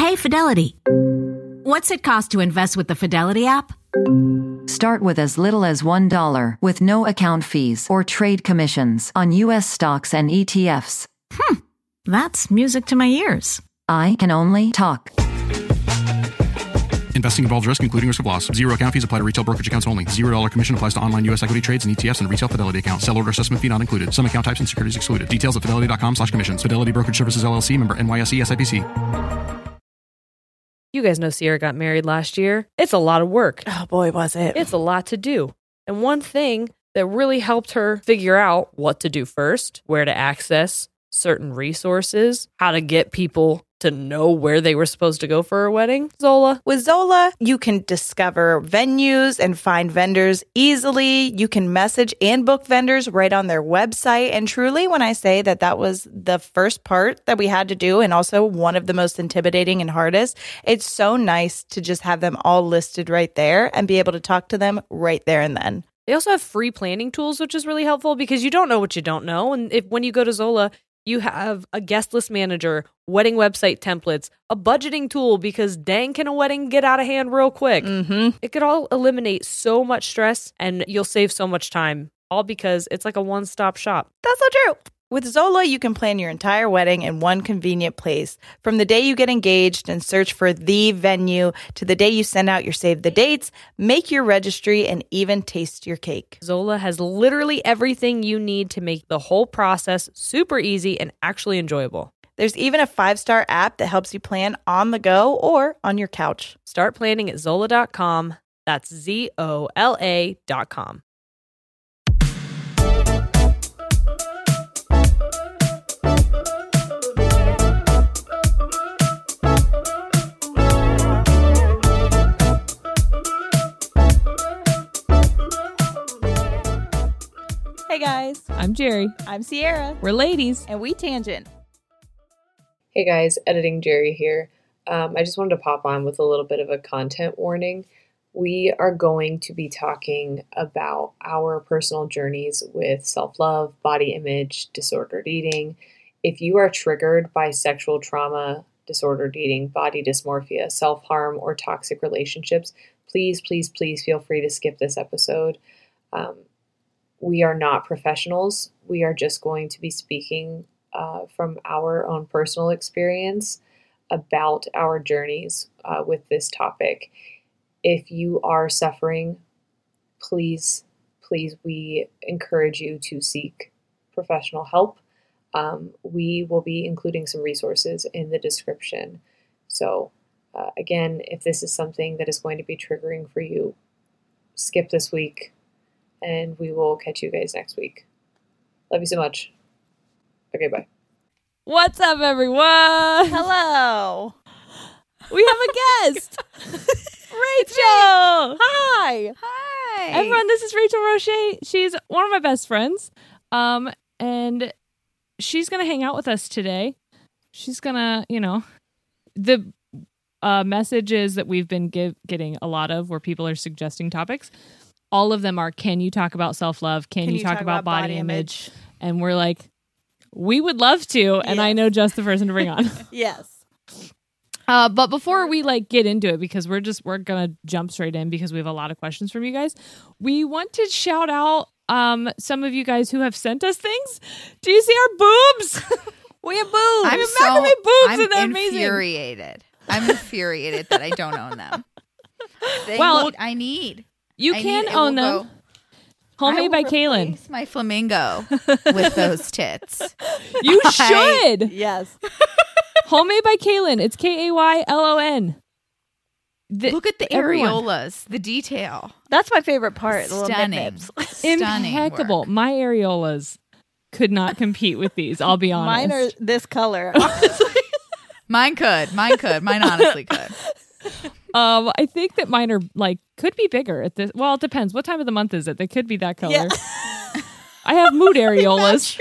Hey, Fidelity. What's it cost to invest with the Fidelity app? Start with as little as $1 with no account fees or trade commissions on U.S. stocks and ETFs. That's music to my ears. I can only talk. Investing involves risk, including risk of loss. Zero account fees apply to retail brokerage accounts only. $0 commission applies to online U.S. equity trades and ETFs and retail Fidelity accounts. Sell order assessment fee not included. Some account types and securities excluded. Details at fidelity.com/commissions. Fidelity Brokerage Services, LLC, member NYSE SIPC. You guys know Sierra got married last year. It's a lot of work. Oh boy, was it. It's a lot to do. And one thing that really helped her figure out what to do first, where to access certain resources, how to get people to know where they were supposed to go for her wedding, Zola. With Zola, you can discover venues and find vendors easily. You can message and book vendors right on their website. And truly, when I say that that was the first part that we had to do and also one of the most intimidating and hardest, it's so nice to just have them all listed right there and be able to talk to them right there and then. They also have free planning tools, which is really helpful because you don't know what you don't know. And when you go to Zola, you have a guest list manager, wedding website templates, a budgeting tool because dang, can a wedding get out of hand real quick? Mm-hmm. It could all eliminate so much stress and you'll save so much time, all because it's like a one-stop shop. That's so true. With Zola, you can plan your entire wedding in one convenient place. From the day you get engaged and search for the venue to the day you send out your save the dates, make your registry, and even taste your cake. Zola has literally everything you need to make the whole process super easy and actually enjoyable. There's even a 5-star app that helps you plan on the go or on your couch. Start planning at Zola.com. That's ZOLA.com. Hey guys, I'm Jerry. I'm Sierra. We're ladies. And we tangent. Hey guys, Editing Jerry here. I just wanted to pop on with a little bit of a content warning. We are going to be talking about our personal journeys with self-love, body image, disordered eating. If you are triggered by sexual trauma, disordered eating, body dysmorphia, self-harm, or toxic relationships, please, please, please feel free to skip this episode. We are not professionals. We are just going to be speaking from our own personal experience about our journeys with this topic. If you are suffering, please, we encourage you to seek professional help. We will be including some resources in the description. So again, if this is something that is going to be triggering for you, skip this week. And we will catch you guys next week. Love you so much. Okay, bye. What's up, everyone? Hello. We have a guest. Rachel. Hi. Hi. Everyone, this is Rachel Roche. She's one of my best friends. And she's going to hang out with us today. She's going to, the messages that we've been getting a lot of where people are suggesting topics. All of them are, can you talk about self-love? Can you talk about body image? And we're like, we would love to. And I know just the person to bring on. Yes. But before we get into it, because we're going to jump straight in because we have a lot of questions from you guys. We want to shout out some of you guys who have sent us things. Do you see our boobs? We have boobs. I'm infuriated. I'm infuriated that I don't own them. I need. You can own them. Homemade by Kaylin. My flamingo with those tits. You should. Yes. Homemade by Kaylin. It's Kaylon. Look at the areolas, the detail. That's my favorite part. Stunning. Impeccable. Work. My areolas could not compete with these, I'll be honest. Mine are this color, honestly. Mine could. Mine honestly could. I think that mine are could be bigger at this. Well, it depends. What time of the month is it? They could be that color. Yeah. I have mood areolas.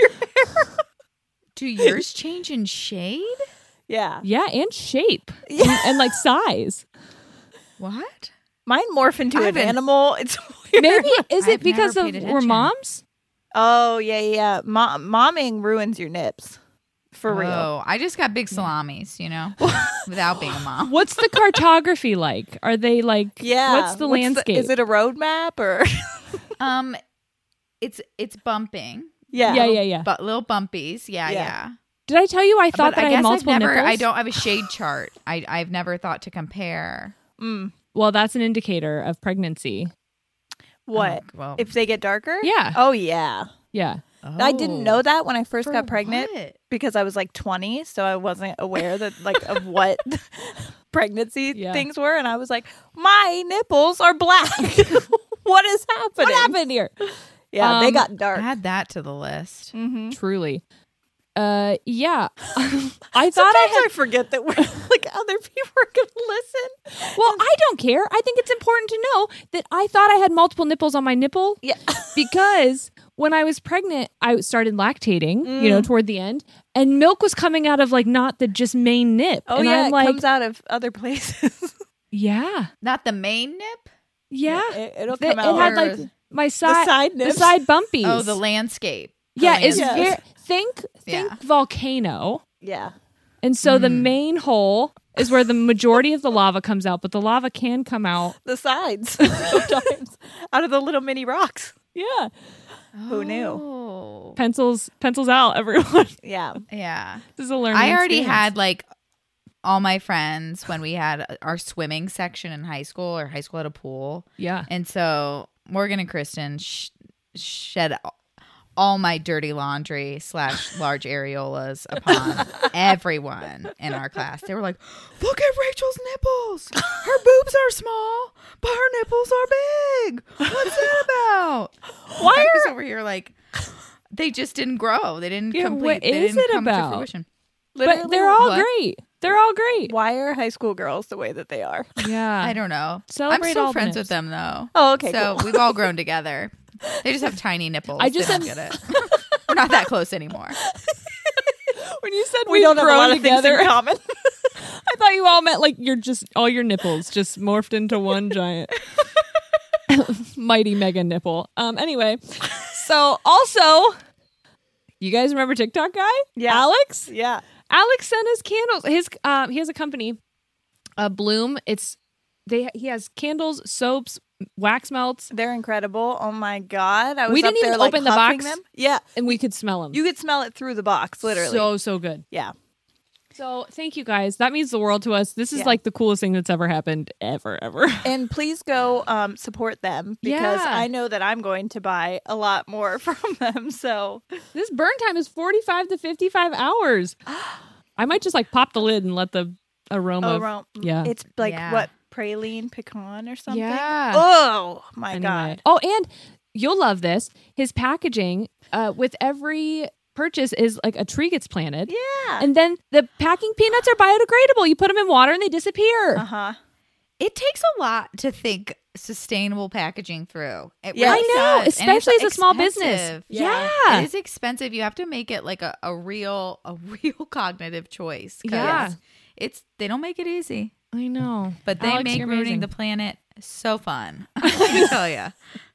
Do yours change in shade? Yeah. Yeah, and shape. Yeah. And size. What? Mine morph into an animal. It's weird. Maybe it because we're moms? Oh, yeah. Momming ruins your nips. For real. Oh, I just got big salamis, without being a mom. What's the cartography like? Are they like? Yeah. What's the landscape? Is it a road map or? It's bumping. Yeah. Yeah. But little bumpies. Yeah. Yeah. Did I tell you I thought But that I had multiple nipples? I don't have a shade chart. I've never thought to compare. Well, that's an indicator of pregnancy. What? well. If they get darker? Yeah. Oh, yeah. Yeah. I didn't know that when I first For got pregnant what? because I was like 20, so I wasn't aware that of what pregnancy Yeah. things were, and I was like, my nipples are black. What is happening? What happened here? Yeah, they got dark. Add that to the list. Truly. Yeah. I thought Sometimes I I forget that we're like other people are going to listen. Well, I don't care. I think it's important to know that I thought I had multiple nipples on my nipple. Yeah. Because when I was pregnant, I started lactating, toward the end, and milk was coming out of like not the just main nip. Oh, and yeah, I'm like, it comes out of other places. yeah. Not the main nip? Yeah. It'll It come out. had Or- like my side, side the nips. side bumpies. Oh, the landscape. The yeah, it's landscape. very, think Yeah. volcano. Yeah. And so the main hole is where the majority of the lava comes out, but the lava can come out. The sides sometimes out of the little mini rocks. Yeah. Who knew? Oh. Pencils out, everyone. Yeah. Yeah. This is a learning I already experience. had like all my friends when we had our swimming section in high school, or high school had a pool. Yeah. And so Morgan and Kristen shed all my dirty laundry / large areolas upon everyone in our class. They were like, look at Rachel's nipples. Her boobs are small, but her nipples are big. What's that about? Why I was over here like, they just didn't grow. They didn't Yeah, complete. what They is didn't it come to about? fruition. But they're all What? great. They're all great. Why are high school girls the way that they are? Yeah. I don't know. Celebrate I'm still all the friends nips. with them though. Oh, okay, So cool. we've all grown together. They just have tiny nipples. I just They don't have- get it. We're not that close anymore. When you said We don't have a lot of together, things in common. I thought you all meant like you're just all your nipples just morphed into one giant mighty mega nipple. Anyway, so also, you guys remember TikTok guy? Yeah. Alex. Yeah. Alex sent us candles. He has a company, Bloom. He has candles, soaps, wax melts, They're incredible. Oh my God. I was We up didn't there, even like, open the huffing box. them. Yeah. and we could smell them. You could smell it through the box, literally. So good. Yeah. So thank you guys. That means the world to us. This is Yeah. like the coolest thing that's ever happened ever. And please go support them because Yeah. I know that I'm going to buy a lot more from them. So This burn time is 45 to 55 hours. I might just like pop the lid and let the aroma. Yeah. It's like Yeah. what, praline pecan or something? Yeah. Oh my Anyway. God. Oh, and you'll love this. His packaging with every purchase is like a tree gets planted. Yeah. And then the packing peanuts are biodegradable. You put them in water and they disappear. Uh-huh. It takes a lot to think sustainable packaging through. It Yeah. really I know, does. And it's especially as a small business. expensive. Yeah. It is expensive. You have to make it like a real cognitive choice. 'Cause Yeah. they don't make it easy, I know. but they Alex, make you're ruining amazing. the planet so fun. Let me tell you.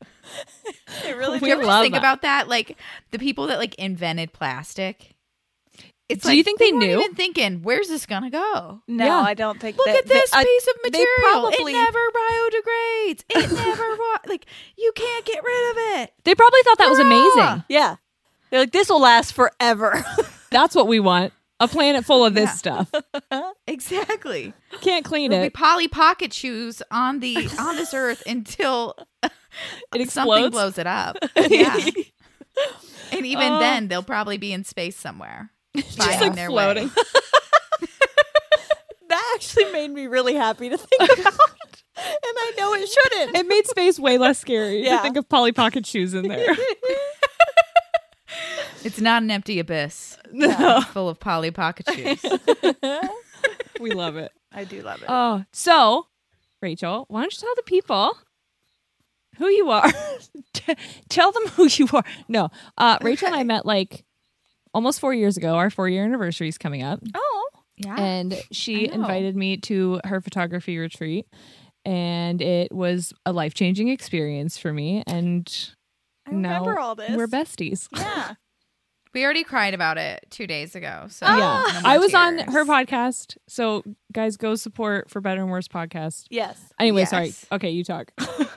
It really We You ever just love think that. about that? Like the people that like invented plastic. It's Do like, you think they weren't knew? even thinking, where's this gonna go? No, Yeah. I don't think Look that, at this piece of they material. probably- It never biodegrades. It never like you can't get rid of it. They probably thought that was Hurrah! amazing. Yeah. They're like, this will last forever. That's what we want. A planet full of this Yeah. stuff. Exactly. Can't clean There'll be it. Polly Pocket shoes on this earth until It something explodes. blows it up. Yeah. And even Oh. then, they'll probably be in space somewhere, Just finding like their floating. way. That actually made me really happy to think about. And I know it shouldn't. It made space way less scary to Yeah. think of Polly Pocket shoes in there. It's not an empty abyss. No. It's full of Polly Pocket shoes. We love it. I do love it. Oh, so Rachel, why don't you tell the people who you are? Tell them who you are. No, Rachel and I met like almost 4 years ago. Our 4-year anniversary is coming up, Oh. Yeah. and she I know. invited me to her photography retreat, and it was a life-changing experience for me. And I now remember all this. we're besties. Yeah. We already cried about it 2 days ago. So Yeah, no more I was on tears. her podcast. So guys, go support For Better and Worse podcast. Yes. Anyway, Yes. sorry. Okay, you talk.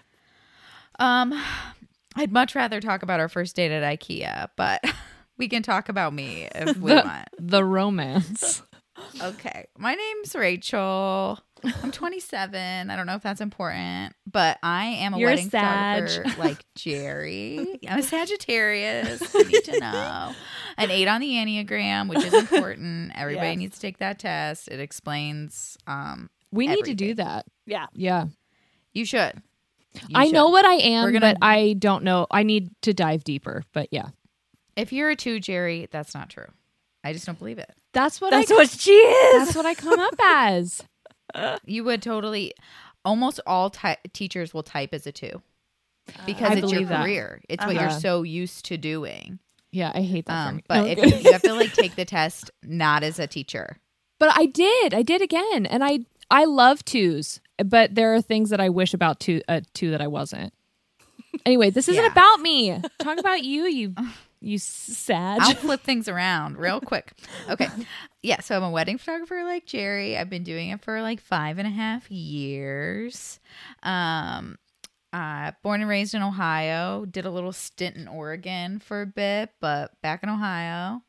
I'd much rather talk about our first date at IKEA, but we can talk about me if we want. The romance. Okay. My name's Rachel. I'm 27. I don't know if that's important, but I am a You're a wedding Sag. photographer like Jerry. I'm a Sagittarius. You need to know. An 8 on the Enneagram, which is important. Everybody Yes. needs to take that test. It explains We need to do everything. that. Yeah. Yeah. You should. You I should. know what I am, We're gonna- but I don't know. I need to dive deeper. But yeah. If you're a 2, Jerry, that's not true. I just don't believe it. That's what That's what she is. That's what I come up as. You would totally. Almost all teachers will type as a 2 because I it's your believe that. career. It's what you're Uh-huh. so used to doing. Yeah, I hate that. for me. But No, if okay. you have to like take the test not as a teacher. But I did again, and I love 2s, but there are things that I wish about 2 that I wasn't. Anyway, this isn't Yeah. about me. Talk about you Sag. I'll flip things around real quick. Okay. Yeah. So I'm a wedding photographer like Jerry. I've been doing it for like 5.5 years. Born and raised in Ohio. Did a little stint in Oregon for a bit, but back in Ohio.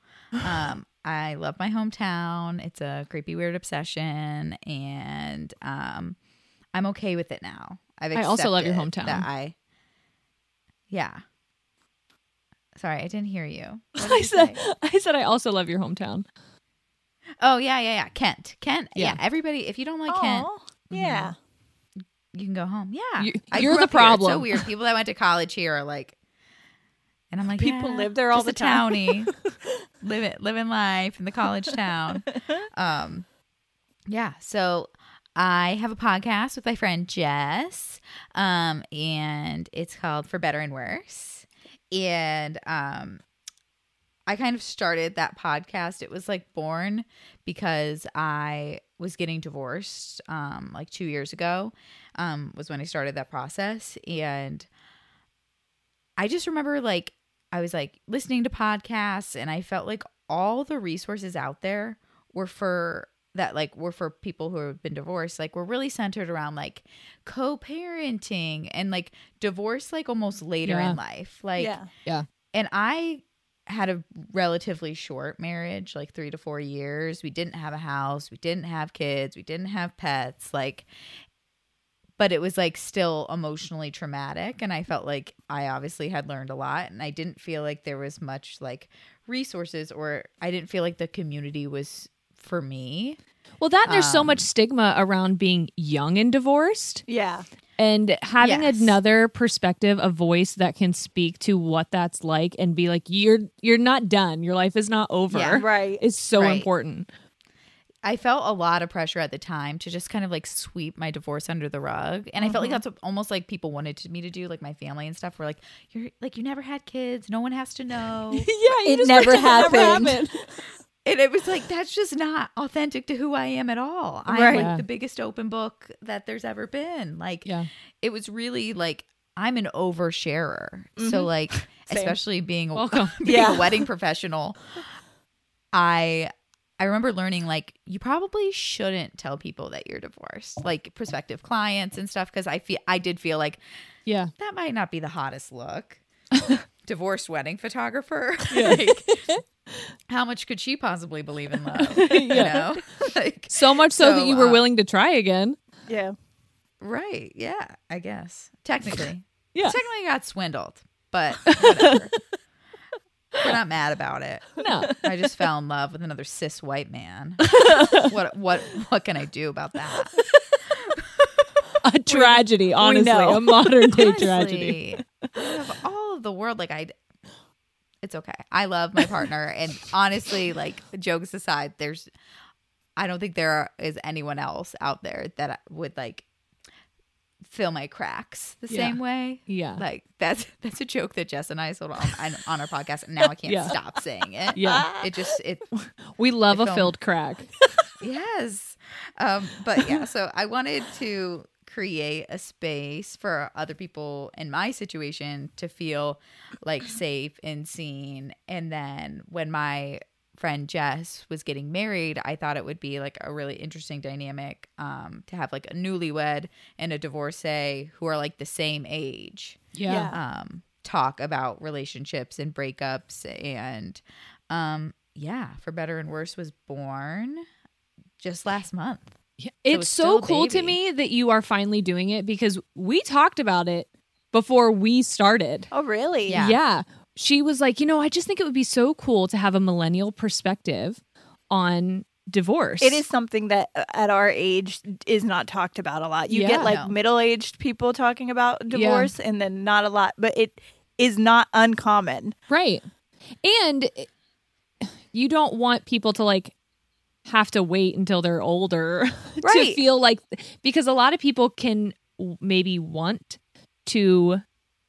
I love my hometown. It's a creepy, weird obsession, and I'm okay with it now. I also love your accepted hometown. that yeah. Sorry, I didn't hear you. What did I you said say? I also love your hometown. Oh yeah. Kent. Yeah. Yeah. Everybody, if you don't like Kent, Aw. Yeah. you can go home. Yeah. I You're grew the up here. It's problem. so weird. People that went to college here are like, and I'm like, People yeah, live there all just the a time. townie, living life in the college town. Yeah. So I have a podcast with my friend Jess, and it's called For Better and Worse. And I kind of started that podcast. It was like born because I was getting divorced like 2 years ago, was when I started that process. And I just remember like I was like listening to podcasts, and I felt like all the resources out there were for people who have been divorced. Like, we're really centered around like co-parenting and like divorce, like almost later Yeah. in life. Like, Yeah. and I had a relatively short marriage, like 3 to 4 years. We didn't have a house. We didn't have kids. We didn't have pets. Like, but it was like still emotionally traumatic. And I felt like I obviously had learned a lot, and I didn't feel like there was much like resources, or I didn't feel like the community was for me. Well, there's so much stigma around being young and divorced, Yeah. and having Yes. another perspective, a voice that can speak to what that's like and be like, you're not done. Your life is not over. Yeah. Right. Is so Right. important. I felt a lot of pressure at the time to just kind of like sweep my divorce under the rug. And I felt like that's what almost like people wanted me to do, like my family and stuff were like, you never had kids. No one has to know. Yeah, It never happened. And it was like, that's just not authentic to who I am at all. I'm Right. like Yeah. the biggest open book that there's ever been. Like, Yeah. it was really like, I'm an oversharer. So like, especially being, Welcome. being Yeah. a wedding professional, I remember learning like, you probably shouldn't tell people that you're divorced, like prospective clients and stuff. Cause I did feel like Yeah. that might not be the hottest look. Divorced wedding photographer. Like, how much could she possibly believe in love? You know? Like, So much so that you were So, willing to try again. Yeah. right. Yeah, I guess. Technically. Yeah. Technically got swindled, but whatever. We're not mad about it. No. I just fell in love with another cis white man. What can I do about that? A tragedy, honestly. know. A modern day tragedy. Honestly, out of all of the world, like it's okay. I love my partner, and honestly, like jokes aside, I don't think there is anyone else out there that would like fill my cracks the Yeah. same way. Yeah. Like that's a joke that Jess and I sold on our podcast, and now I can't Yeah. stop saying it. Yeah. it We love I a film- filled crack. yes. But yeah, so I wanted to create a space for other people in my situation to feel like safe and seen. And then when my friend Jess was getting married, I thought it would be like a really interesting dynamic to have like a newlywed and a divorcee who are like the same age. Yeah. Talk about relationships and breakups. And For Better and Worse was born just last month. Yeah. So It's still so cool to baby. me that you are finally doing it because we talked about it before we started. Oh, really? Yeah. Yeah. She was like, I just think it would be so cool to have a millennial perspective on divorce. It is something that at our age is not talked about a lot. You Yeah. get like No. middle-aged people talking about divorce and then not a lot, but it is not uncommon. Right. And you don't want people to like have to wait until they're older to Right. feel like, because a lot of people can maybe want to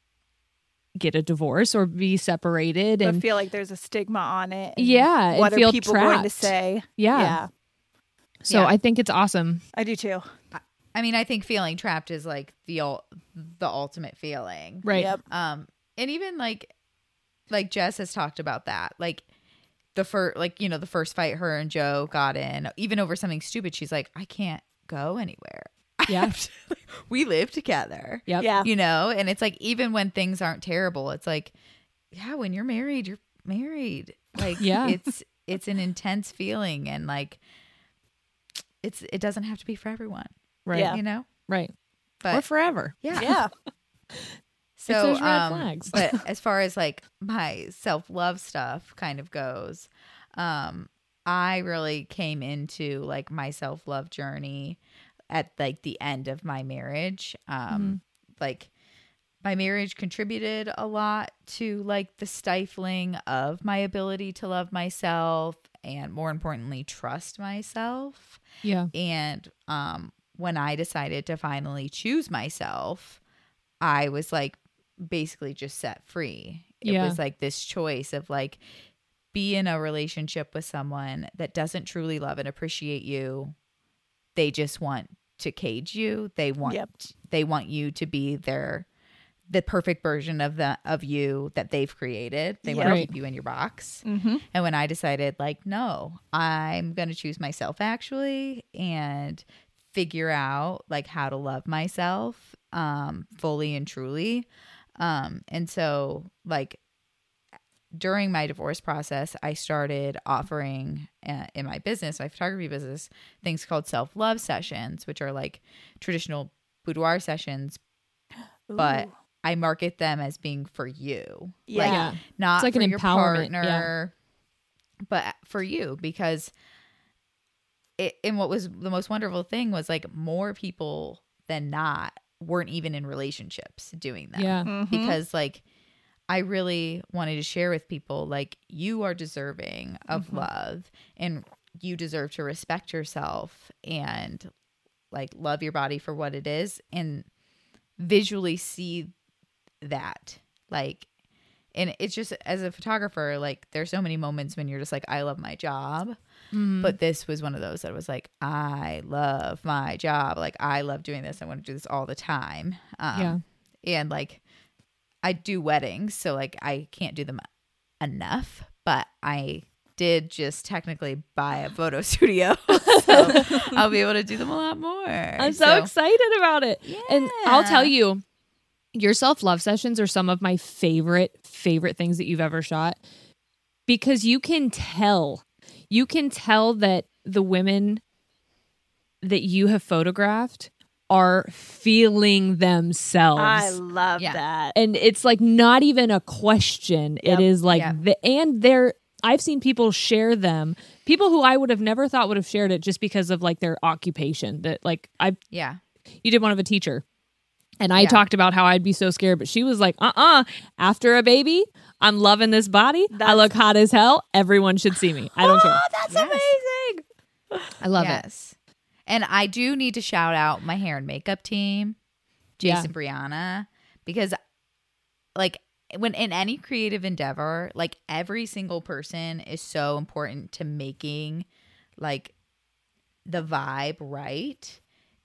get a divorce or be separated But and feel like there's a stigma on it. and Yeah, and What feel are people going to trapped. say? Yeah. So Yeah. I think it's awesome. I do too. I mean, I think feeling trapped is like the ultimate feeling. Right. Yep. And even like Jess has talked about that. Like the first fight her and Joe got in, even over something stupid, she's like, I can't go anywhere. Yeah. We live together. Yep. Yeah. And it's like, even when things aren't terrible, it's like, yeah, when you're married, you're married. Like, Yeah. it's an intense feeling, and like, it doesn't have to be for everyone, Right. Yeah. you know? Right. But Or forever. yeah. Yeah. So, those red flags. but as far as like my self-love stuff kind of goes, I really came into like my self-love journey at like the end of my marriage. Like my marriage contributed a lot to like the stifling of my ability to love myself and, more importantly, trust myself. Yeah. And when I decided to finally choose myself, I was like basically just set free. It Yeah. was like this choice of like, be in a relationship with someone that doesn't truly love and appreciate you. They just want to cage you. They want Yep. they want you to be the perfect version of you that they've created. They want to Right. keep you in your box. Mm-hmm. And when I decided like, no, I'm going to choose myself actually and figure out like how to love myself fully and truly. And so like during my divorce process, I started offering in my business, my photography business, things called self-love sessions, which are like traditional boudoir sessions, but I market them as being for you. Yeah. Like, Yeah. not It's like for an your empowerment, partner, but for you, because and what was the most wonderful thing was like more people than not weren't even in relationships doing them. Yeah. Mm-hmm. Because like I really wanted to share with people like you are deserving of love and you deserve to respect yourself and like love your body for what it is and visually see that. Like, and it's just, as a photographer, like there's so many moments when you're just like, I love my job. But this was one of those that was like, I love my job. Like, I love doing this. I want to do this all the time. Yeah. And like, I do weddings, so like I can't do them enough, but I did just technically buy a photo studio. So I'll be able to do them a lot more. I'm so excited about it. And I'll tell Yeah. you, your self-love sessions are some of my favorite things that you've ever shot, because you can tell that the women that you have photographed are feeling themselves. I love Yeah. that. And it's like not even a question. Yep. It is like Yep. I've seen people share them, people who I would have never thought would have shared it just because of like their occupation. That like Yeah. you did one of a teacher. And I Yeah. talked about how I'd be so scared, but she was like, after a baby, I'm loving this body. I look hot as hell. Everyone should see me. I don't care. That's Yes. amazing. I love it. Yes. And I do need to shout out my hair and makeup team, Jason, Brianna, because like when in any creative endeavor, like every single person is so important to making like the vibe right.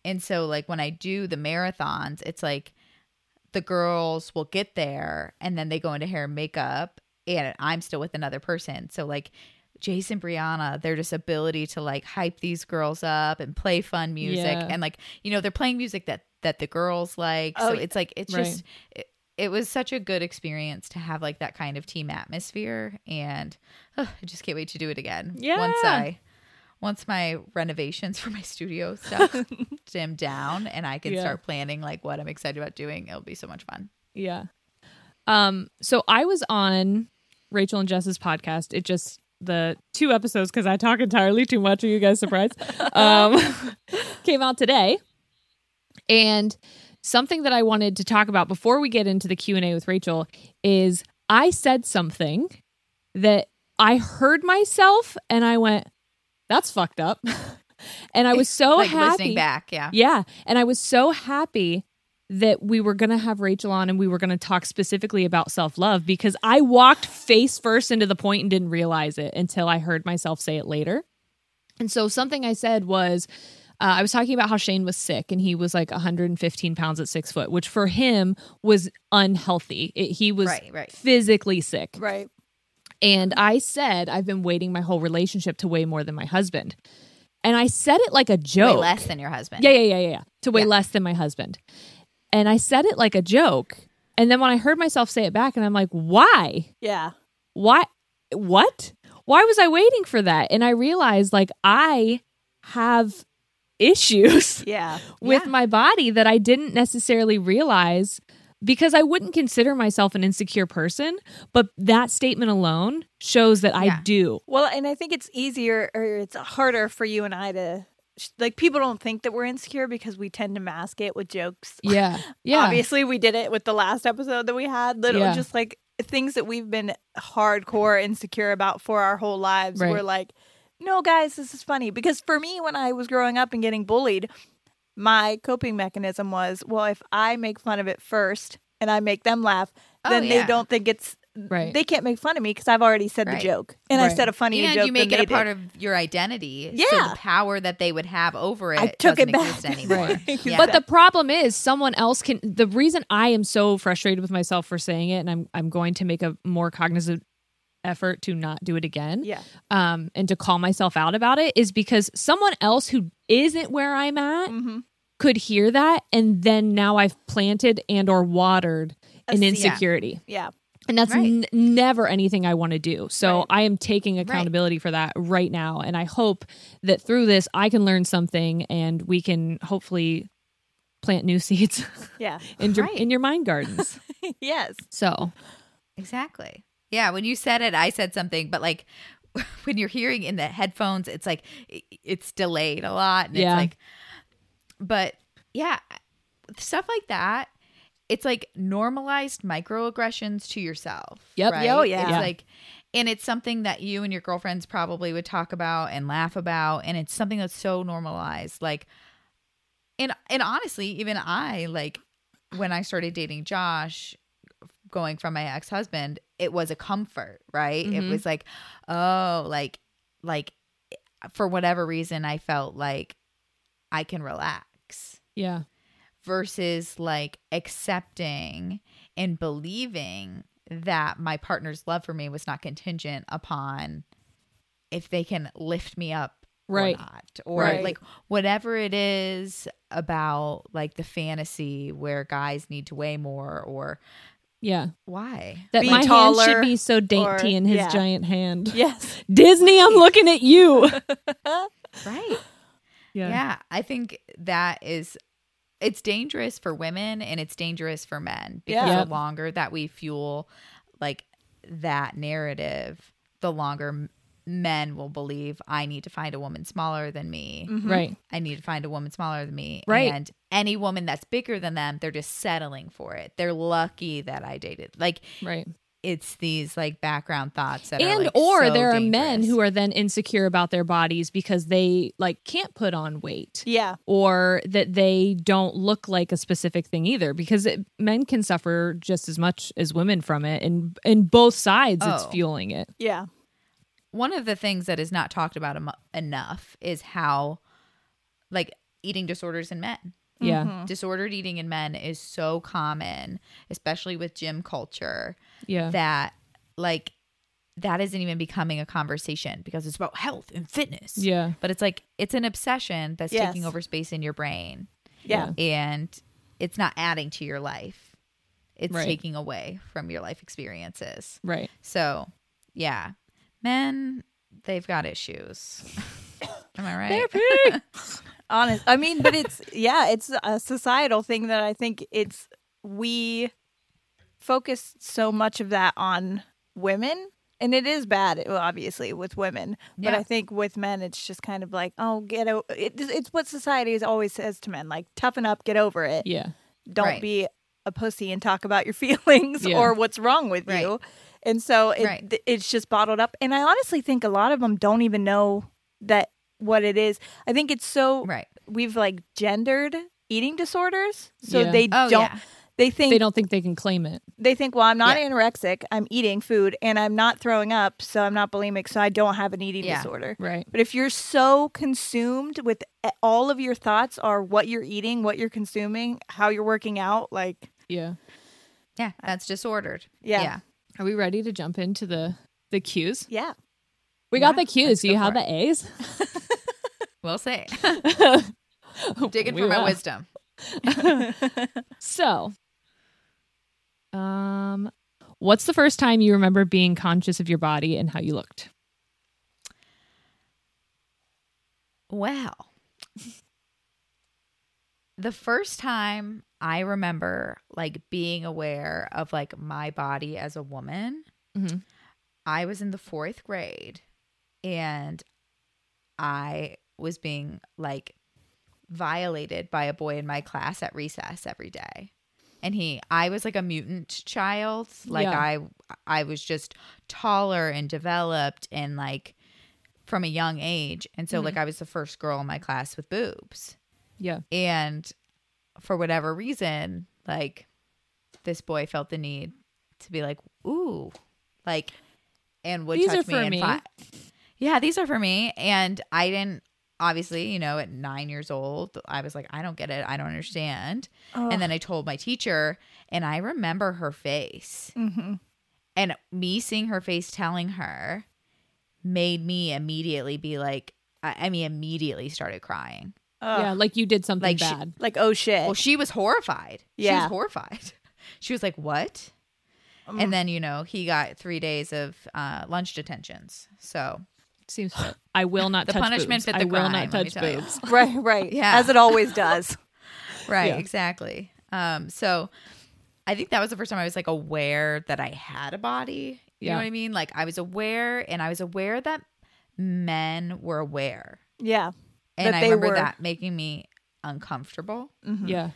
And so like when I do the marathons, it's like the girls will get there and then they go into hair and makeup and I'm still with another person. So like Jason, Brianna, their just ability to like hype these girls up and play fun music. Yeah. And like, you know, they're playing music that the girls like. So it's like, it's Right. just, it was such a good experience to have like that kind of team atmosphere. And I just can't wait to do it again. Yeah. Once my renovations for my studio stuff dim down and I can start planning like what I'm excited about doing, it'll be so much fun. Yeah. So I was on Rachel and Jess's podcast. It just the 2 episodes, because I talk entirely too much. Are you guys surprised? Came out today. And something that I wanted to talk about before we get into the Q&A with Rachel is I said something that I heard myself and I went, that's fucked up. And I was so like happy. listening back. Yeah. Yeah. And I was so happy that we were going to have Rachel on and we were going to talk specifically about self-love, because I walked face first into the point and didn't realize it until I heard myself say it later. And so something I said was, I was talking about how Shane was sick and he was like 115 pounds at 6 foot, which for him was unhealthy. He was Right. physically sick. Right. And I said, I've been waiting my whole relationship to weigh more than my husband. And I said it like a joke. Way less than your husband. Yeah. To weigh less than my husband. And I said it like a joke. And then when I heard myself say it back, and I'm like, why? Yeah. Why? What? Why was I waiting for that? And I realized like I have issues Yeah. with my body that I didn't necessarily realize, because I wouldn't consider myself an insecure person, but that statement alone shows that I do. Well, and I think it's easier, or it's harder for you and I to, like, people don't think that we're insecure because we tend to mask it with jokes. Yeah. Obviously, we did it with the last episode that we had. Just like things that we've been hardcore insecure about for our whole lives. Right. We're like, no, guys, this is funny. Because for me, when I was growing up and getting bullied, my coping mechanism was, well, if I make fun of it first and I make them laugh, then they don't think it's Right. They can't make fun of me because I've already said the joke, and I said a funnier joke. And you make than it a they part did. of your identity. Yeah. So the power that they would have over it I took doesn't it back. exist anymore. Yeah. But the problem is someone else can. The reason I am so frustrated with myself for saying it, and I'm going to make a more cognizant effort to not do it again. Yeah. And to call myself out about it is because someone else who isn't where I'm at could hear that, and then now I've planted and or watered an insecurity. Yeah. And that's Right. never anything I want to do. So Right. I am taking accountability for that right now. And I hope that through this, I can learn something and we can hopefully plant new seeds Yeah. in your mind gardens. Yes. So Exactly. Yeah. When you said it, I said something, but like when you're hearing in the headphones, it's like it's delayed a lot. And Yeah. it's like, but yeah, stuff like that. It's like normalized microaggressions to yourself. Yep. Right? Oh, yeah. It's Yeah. like, and it's something that you and your girlfriends probably would talk about and laugh about. And it's something that's so normalized. Like, and honestly, even I, like, when I started dating Josh, going from my ex-husband, it was a comfort, right? It was like, oh, like for whatever reason, I felt like I can relax. yeah. Versus like accepting and believing that my partner's love for me was not contingent upon if they can lift me up Right. or not. Or Right. like whatever it is about like the fantasy where guys need to weigh more or Yeah. why? That Be my hand taller should be so dainty or- in his yeah. giant hand. Yes. Disney, I'm looking at you. Right. Yeah. I think that is, it's dangerous for women and it's dangerous for men because Yeah. the longer that we fuel like that narrative, the longer men will believe I need to find a woman smaller than me. Right. I need to find a woman smaller than me. Right. And any woman that's bigger than them, they're just settling for it. They're lucky that I dated. Like Right. it's these like background thoughts that are And like, or so there are men dangerous. who are then insecure about their bodies because they like can't put on weight. Yeah. Or that they don't look like a specific thing either, because men can suffer just as much as women from it, and in both sides it's Oh. fueling it. Yeah. One of the things that is not talked about enough is how like eating disorders in men. Yeah. Disordered eating in men is so common, especially with gym culture, Yeah. that like that isn't even becoming a conversation because it's about health and fitness. Yeah. But it's like it's an obsession that's Yes. taking over space in your brain. Yeah. And it's not adding to your life. It's Right. taking away from your life experiences. Right. So, yeah. Men, they've got issues. Am I right? Honest. I mean, but it's a societal thing that I think we focus so much of that on women, and it is bad, obviously, with women. But Yeah. I think with men, it's just kind of like, oh, it's what society always says to men, like, toughen up, get over it. Yeah. Don't Right. be a pussy and talk about your feelings Yeah. or what's wrong with Right. you. And so Right. it's just bottled up. And I honestly think a lot of them don't even know that what it is. I think it's so Right. we've like gendered eating disorders. So Yeah. they Oh, don't yeah. they think They don't think they can claim it. well, I'm not Yeah. anorexic, I'm eating food, and I'm not throwing up, so I'm not bulimic, so I don't have an eating Yeah. disorder. Right. But if you're so consumed with all of your thoughts are what you're eating, what you're consuming, how you're working out, like Yeah. Yeah, that's disordered. Yeah. Are we ready to jump into the cues? yeah. We got Yeah, the cues. let's Do you go have for the A's? We'll say. Digging We for my will. wisdom. So, what's the first time you remember being conscious of your body and how you looked? Well, the first time I remember like being aware of like my body as a woman, Mhm. I was in the 4th grade and I was being like violated by a boy in my class at recess every day. And I was like a mutant child. Like Yeah. I was just taller and developed and like from a young age. And so like I was the first girl in my class with boobs. Yeah. And for whatever reason, like this boy felt the need to be like, ooh, like, and would These touch are for me. me. Yeah, these are for me. And I didn't, obviously, you know, at 9 years old, I was like, I don't get it. I don't understand. And then I told my teacher, and I remember her face. Mm-hmm. And me seeing her face telling her made me immediately be like, I mean, immediately started crying. Yeah, like you did something Like bad. Like, oh shit. Well, she was horrified. She Yeah. was horrified. She was like, what? And then, you know, he got 3 days of lunch detentions. So Seems fit. I will not The touch punishment boobs. fit the I will crime, not let me touch tell you. boobs. Right. Yeah. As it always does. Right, Yeah. exactly. So I think that was the first time I was like aware that I had a body. You know Yeah. what I mean? Like I was aware, and I was aware that men were aware. Yeah. And That I they remember were. that making me uncomfortable. Mhm. Yeah.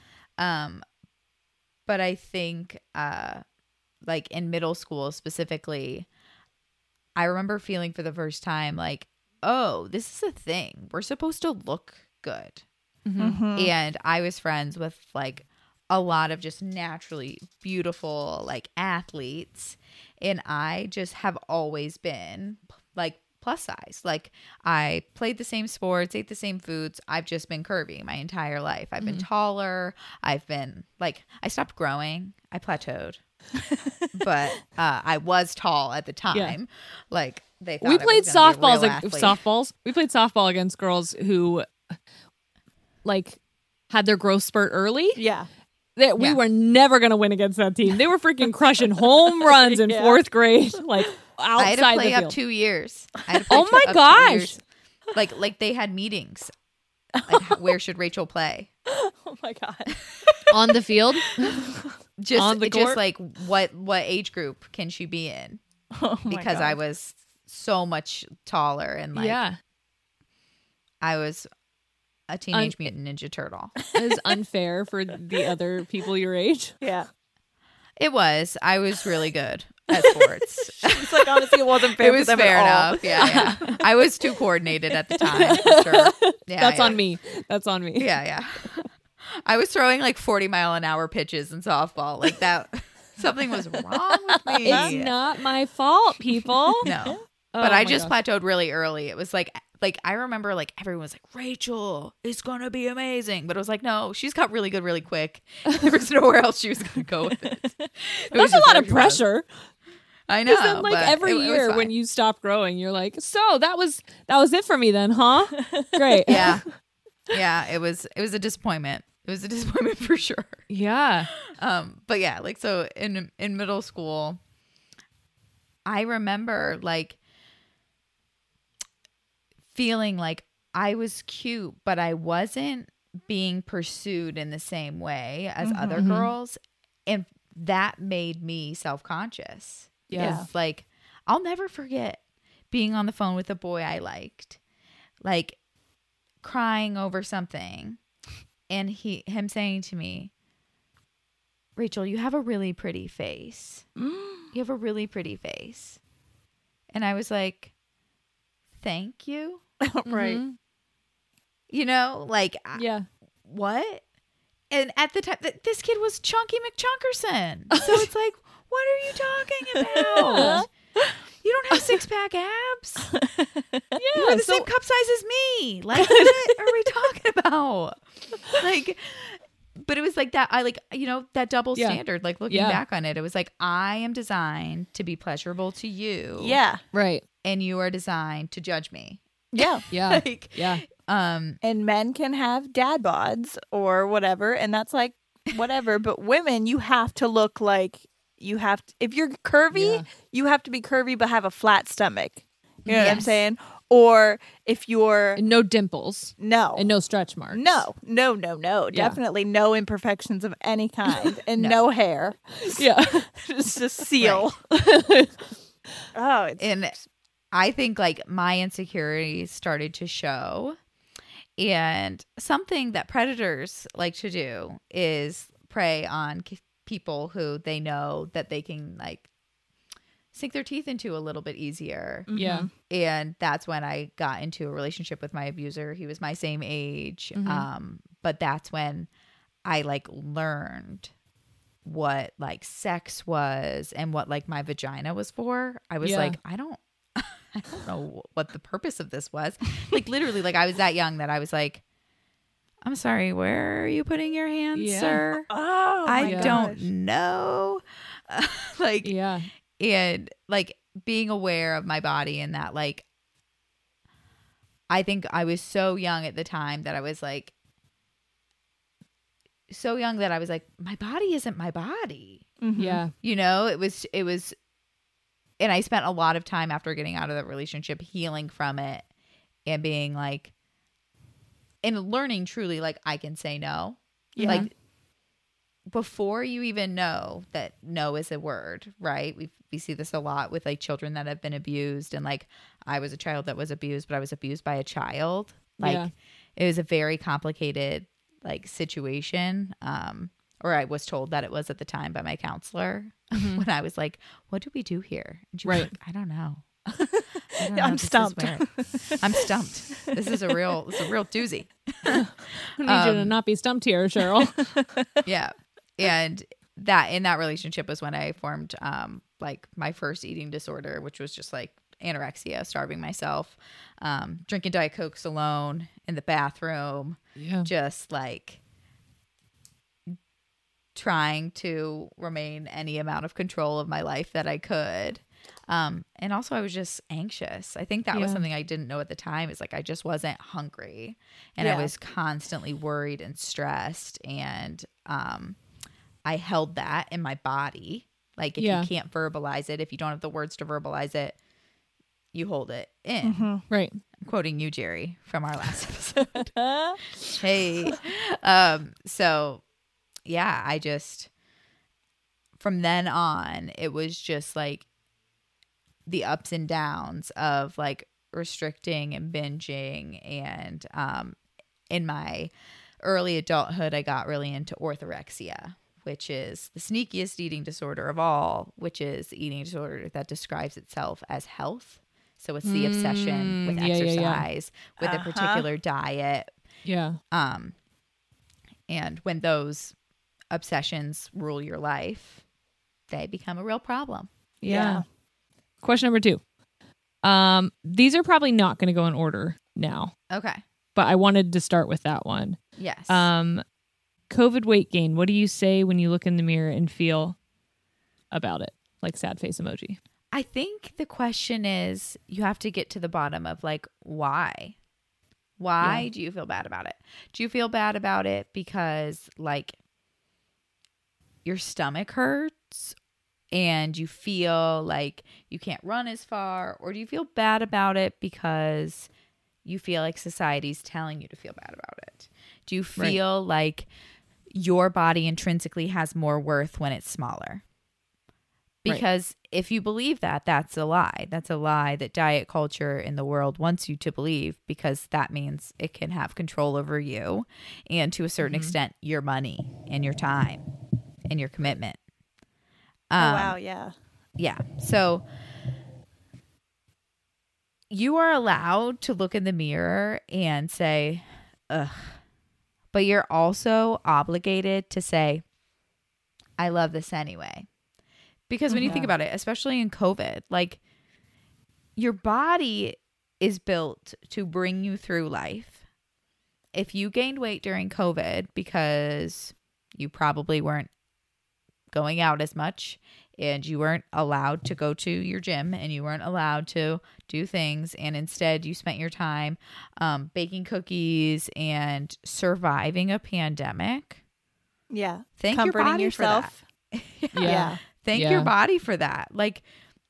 But I think like in middle school specifically, I remember feeling for the first time like, oh, this is a thing. We're supposed to look good. Mhm. And I was friends with like a lot of just naturally beautiful like athletes, and I just have always been like plus size. Like I played the same sports, ate the same foods. I've just been curvy my entire life. I've been taller. I've been like, I stopped growing. I plateaued. But I was tall at the time. Like they thought We I played was gonna be a softballs. real athlete. Softballs. We played softball against girls who, like, had their growth spurt early. Yeah. That we Yeah. were never gonna win against that team. They were freaking crushing home runs in Yeah. 4th grade, like outside I had to play the up field. 2 years. I had to play Oh my up 2 gosh. years. Like they had meetings. Like, where should Rachel play? Oh my God. On the field. Just On the court? like what age group can she be in? Oh my Because God. I was so much taller and like Yeah, I was a teenage mutant ninja turtle. it was unfair for the other people your age. Yeah. It was. I was really good at sports. It's like, honestly, it wasn't fair It for was them fair at all. enough. Yeah. I was too coordinated at the time. For sure. Yeah, That's yeah. on me. That's on me. Yeah. I was throwing like 40-mile-an-hour pitches in softball. Like that, something was wrong with me. It's not my fault, people. No. Oh But I my just gosh. plateaued really early. It was like like, I remember like everyone was like, Rachel, it's going to be amazing. But I was like, no, she's got really good really quick. There was nowhere else she was going to go with it. That's a lot of pressure. I know. Then, like, but every it was year fine. when you stop growing, you're like, so that was it for me then, huh? Great. Yeah. Yeah. It was a disappointment. It was a disappointment for sure. Yeah. But yeah, like, so in middle school, I remember like feeling like I was cute, but I wasn't being pursued in the same way as other girls. And that made me self-conscious. Yeah. It's like, I'll never forget being on the phone with a boy I liked, like crying over something. And him saying to me, Rachel, you have a really pretty face. You have a really pretty face. And I was like, thank you. Right. You know, like, Yeah. what? And at the time, this kid was Chunky McChunkerson. So it's like, what are you talking about? You don't have six-pack abs. You are the same cup size as me. Like, what are we talking about? Like, but it was like that. I like, you know, that double standard. Like, looking back on it, it was like, I am designed to be pleasurable to you. Yeah. Right. And you are designed to judge me. Yeah. Yeah. Like, Yeah. And men can have dad bods or whatever, and that's like whatever. But women, you have to look like if you're curvy, you have to be curvy but have a flat stomach. You know what I'm saying? Or if you're And no dimples. no. And no stretch marks. No. Yeah. Definitely no imperfections of any kind and no hair. Yeah. Just a seal. Oh, it's And I think like my insecurities started to show. And something that predators like to do is prey on people who they know that they can like sink their teeth into a little bit easier. Yeah. And that's when I got into a relationship with my abuser. He was my same age. But that's when I like learned what like sex was and what like my vagina was for. I was like, I don't know what the purpose of this was. Like literally, like I was that young that I was like, I'm sorry, where are you putting your hands, sir? oh, I my don't gosh. know. Like, Yeah. and like being aware of my body and that, like, I think I was so young at the time that I was like, my body isn't my body. Yeah. You know, it was, and I spent a lot of time after getting out of that relationship healing from it and being like, and learning truly, like, I can say no. Yeah. Like, before you even know that no is a word, right? We see this a lot with like children that have been abused. And like, I was a child that was abused, but I was abused by a child. Like, it was a very complicated like situation. Or I was told that it was at the time by my counselor when I was like, what do we do here? And she was like, I don't know. I'm stumped. I'm stumped. This is a real doozy. I need you to not be stumped here, Cheryl. Yeah. And that in that relationship was when I formed like my first eating disorder, which was just like anorexia, starving myself, drinking Diet Cokes alone in the bathroom, just like trying to remain any amount of control of my life that I could. And also I was just anxious. I think that was something I didn't know at the time, is like, I just wasn't hungry and I was constantly worried and stressed. And, I held that in my body. Like if you can't verbalize it, if you don't have the words to verbalize it, you hold it in. Right. I'm quoting you, Jerry, from our last episode. Hey. So yeah, I just, from then on, it was just like the ups and downs of like restricting and binging. And in my early adulthood, I got really into orthorexia, which is the sneakiest eating disorder of all, which is the eating disorder that describes itself as health. So it's the obsession with exercise, with a particular diet. Yeah. And when those obsessions rule your life, they become a real problem. Yeah. Question number 2. These are probably not going to go in order. now. Okay. But I wanted to start with that one. Yes. COVID weight gain. What do you say when you look in the mirror and feel about it? Like sad face emoji. I think the question is, you have to get to the bottom of like, why? Why do you feel bad about it? Do you feel bad about it because like your stomach hurts and you feel like you can't run as far? Or do you feel bad about it because you feel like society's telling you to feel bad about it? Do you feel like your body intrinsically has more worth when it's smaller? Because if you believe that, that's a lie. That's a lie that diet culture in the world wants you to believe, because that means it can have control over you and to a certain extent your money and your time and your commitment. Wow, yeah. Yeah. So you are allowed to look in the mirror and say, ugh. But you're also obligated to say, I love this anyway. Because when you think about it, especially in COVID, like your body is built to bring you through life. If you gained weight during COVID because you probably weren't going out as much and you weren't allowed to go to your gym and you weren't allowed to do things, and instead you spent your time baking cookies and surviving a pandemic. Yeah. Thank your body yourself. for that. Yeah. Thank your body for that. Like,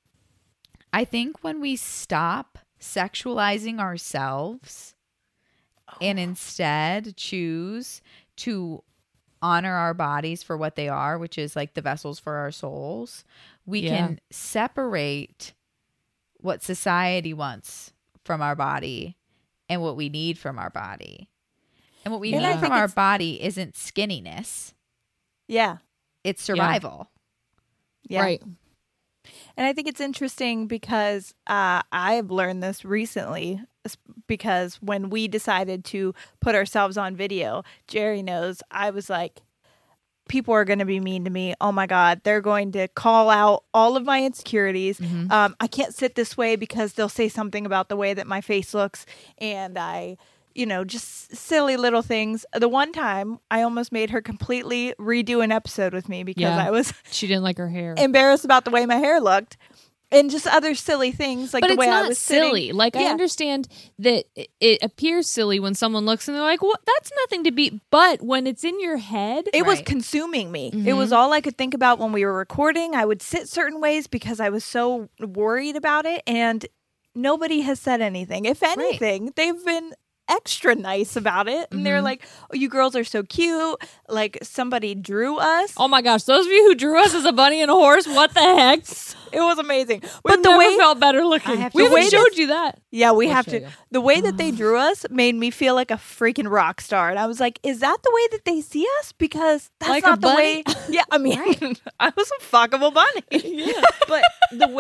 I think when we stop sexualizing ourselves and instead choose to honor our bodies for what they are, which is like the vessels for our souls, we can separate what society wants from our body and what we need from our body. And what we need from our body isn't skinniness. Yeah. It's survival. Yeah. Right. And I think it's interesting because I've learned this recently, because when we decided to put ourselves on video, Jerry knows, I was like, people are going to be mean to me. Oh my God, they're going to call out all of my insecurities. I can't sit this way because they'll say something about the way that my face looks. And just silly little things. The one time I almost made her completely redo an episode with me because she didn't like her hair. embarrassed about the way my hair looked, and just other silly things like but the way I was it's not silly. sitting. Like, I understand that it appears silly when someone looks and they're like, "Well, that's nothing to be." But when it's in your head, it was consuming me. It was all I could think about when we were recording. I would sit certain ways because I was so worried about it, and nobody has said anything. If anything, they've been extra nice about it, and they're like, "Oh, you girls are so cute." Like, somebody drew us. oh my gosh, those of you who drew us as a bunny and a horse, what the heck? It was amazing. But the way felt better looking. We haven't showed you that. Yeah, we We'll have show to. you. The way that they drew us made me feel like a freaking rock star, and I was like, "Is that the way that they see us?" Because that's Like not a the bunny? way. Yeah, I mean, I was a fuckable bunny. Yeah, but the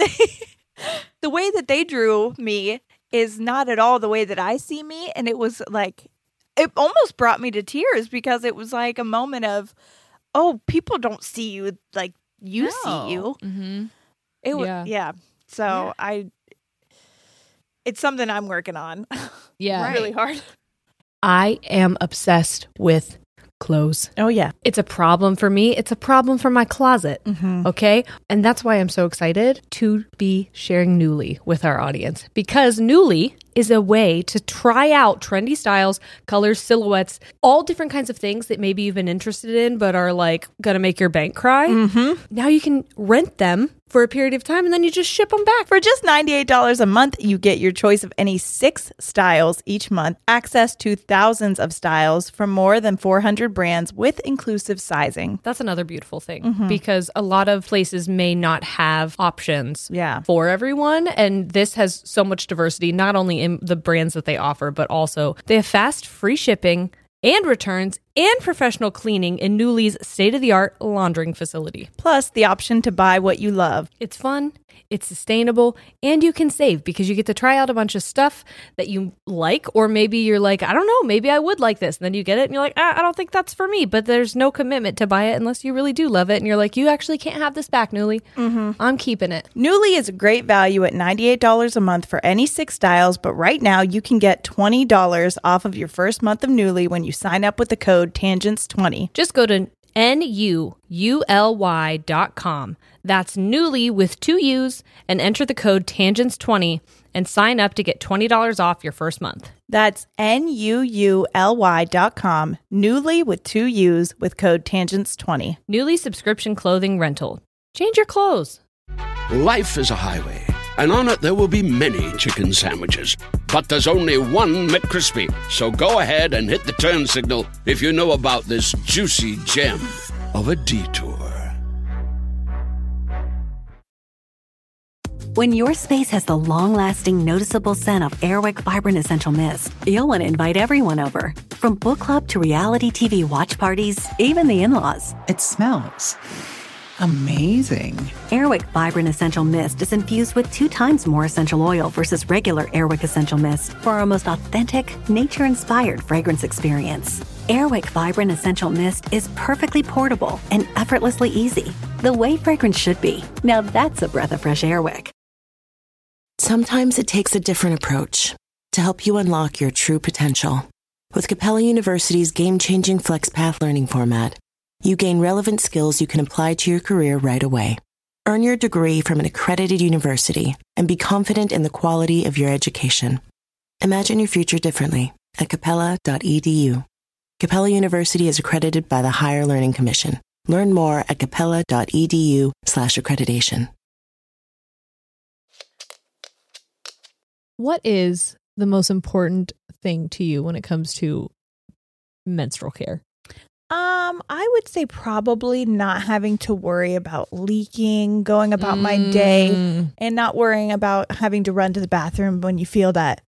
way that they drew me is not at all the way that I see me, and it was like, it almost brought me to tears, because it was like a moment of, oh, people don't see you like you see you. Mm-hmm. It was So it's something I'm working on. Yeah, really hard. I am obsessed with clothes. Oh yeah, It's a problem for me. It's a problem for my closet. Okay. And that's why I'm so excited to be sharing Nuuly with our audience, because Nuuly is a way to try out trendy styles, colors, silhouettes, all different kinds of things that maybe you've been interested in but are like gonna make your bank cry. Now you can rent them for a period of time, and then you just ship them back. For just $98 a month, you get your choice of any 6 styles each month, access to thousands of styles from more than 400 brands with inclusive sizing. That's another beautiful thing, because a lot of places may not have options for everyone. And this has so much diversity, not only in the brands that they offer, but also they have fast, free shipping and returns and professional cleaning in Nuuly's state-of-the-art laundering facility. Plus, the option to buy what you love. It's fun, it's sustainable, and you can save because you get to try out a bunch of stuff that you like, or maybe you're like, I don't know, maybe I would like this. And then you get it and you're like, I don't think that's for me, but there's no commitment to buy it unless you really do love it. And you're like, you actually can't have this back, Nuuly. I'm keeping it. Nuuly is a great value at $98 a month for any 6 styles, but right now you can get $20 off of your first month of Nuuly when you sign up with the code TANGENTS20. Just go to NUULY.com. That's Nuuly with 2 U's and enter the code TANGENTS20 and sign up to get $20 off your first month. That's NUULY.com. Nuuly with 2 U's with code TANGENTS20. Nuuly subscription clothing rental. Change your clothes. Life is a highway, and on it there will be many chicken sandwiches. But there's only one McCrispy. So go ahead and hit the turn signal if you know about this juicy gem of a detour. When your space has the long-lasting, noticeable scent of Airwick Vibrant Essential Mist, you'll want to invite everyone over. From book club to reality TV watch parties, even the in-laws. It smells amazing. Airwick Vibrant Essential Mist is infused with 2 times more essential oil versus regular Airwick Essential Mist for our most authentic, nature-inspired fragrance experience. Airwick Vibrant Essential Mist is perfectly portable and effortlessly easy. The way fragrance should be. Now that's a breath of fresh Airwick. Sometimes it takes a different approach to help you unlock your true potential. With Capella University's game-changing FlexPath learning format, you gain relevant skills you can apply to your career right away. Earn your degree from an accredited university and be confident in the quality of your education. Imagine your future differently at capella.edu. Capella University is accredited by the Higher Learning Commission. Learn more at capella.edu/accreditation. What is the most important thing to you when it comes to menstrual care? I would say probably not having to worry about leaking, going about my day, and not worrying about having to run to the bathroom when you feel that,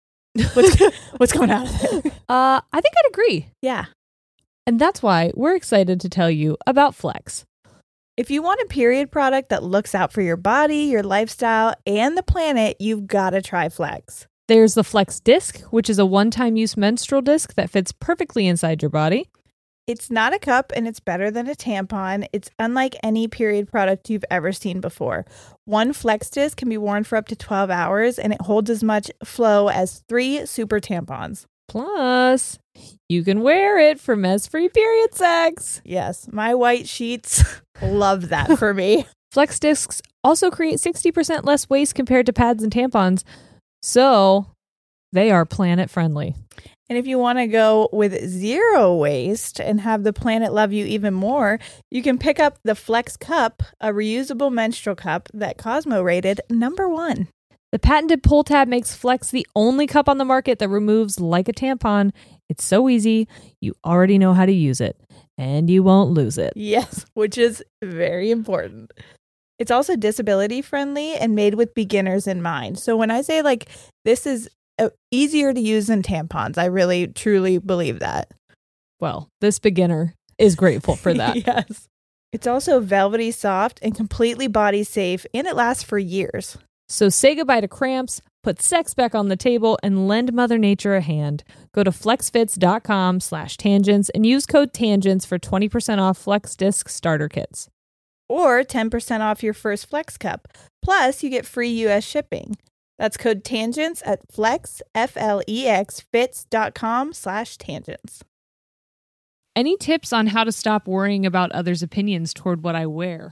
what's going on? I think I'd agree. Yeah. And that's why we're excited to tell you about Flex. If you want a period product that looks out for your body, your lifestyle, and the planet, you've got to try Flex. There's the Flex Disc, which is a one-time use menstrual disc that fits perfectly inside your body. It's not a cup, and it's better than a tampon. It's unlike any period product you've ever seen before. One Flex Disc can be worn for up to 12 hours, and it holds as much flow as 3 super tampons. Plus, you can wear it for mess-free period sex. Yes, my white sheets love that for me. Flex Discs also create 60% less waste compared to pads and tampons, so they are planet-friendly. And if you want to go with 0 waste and have the planet love you even more, you can pick up the Flex Cup, a reusable menstrual cup that Cosmo rated #1. The patented pull tab makes Flex the only cup on the market that removes like a tampon. It's so easy, you already know how to use it, and you won't lose it. Yes, which is very important. It's also disability friendly and made with beginners in mind. So when I say like this is easier to use than tampons, I really truly believe that. Well, this beginner is grateful for that. Yes. It's also velvety soft and completely body safe, and it lasts for years. So say goodbye to cramps, put sex back on the table, and lend Mother Nature a hand. Go to flexfits.com/tangents and use code TANGENTS for 20% off Flex Disc starter kits. Or 10% off your first Flex Cup. Plus, you get free U.S. shipping. That's code TANGENTS at fits.com/tangents. Any tips on how to stop worrying about others' opinions toward what I wear?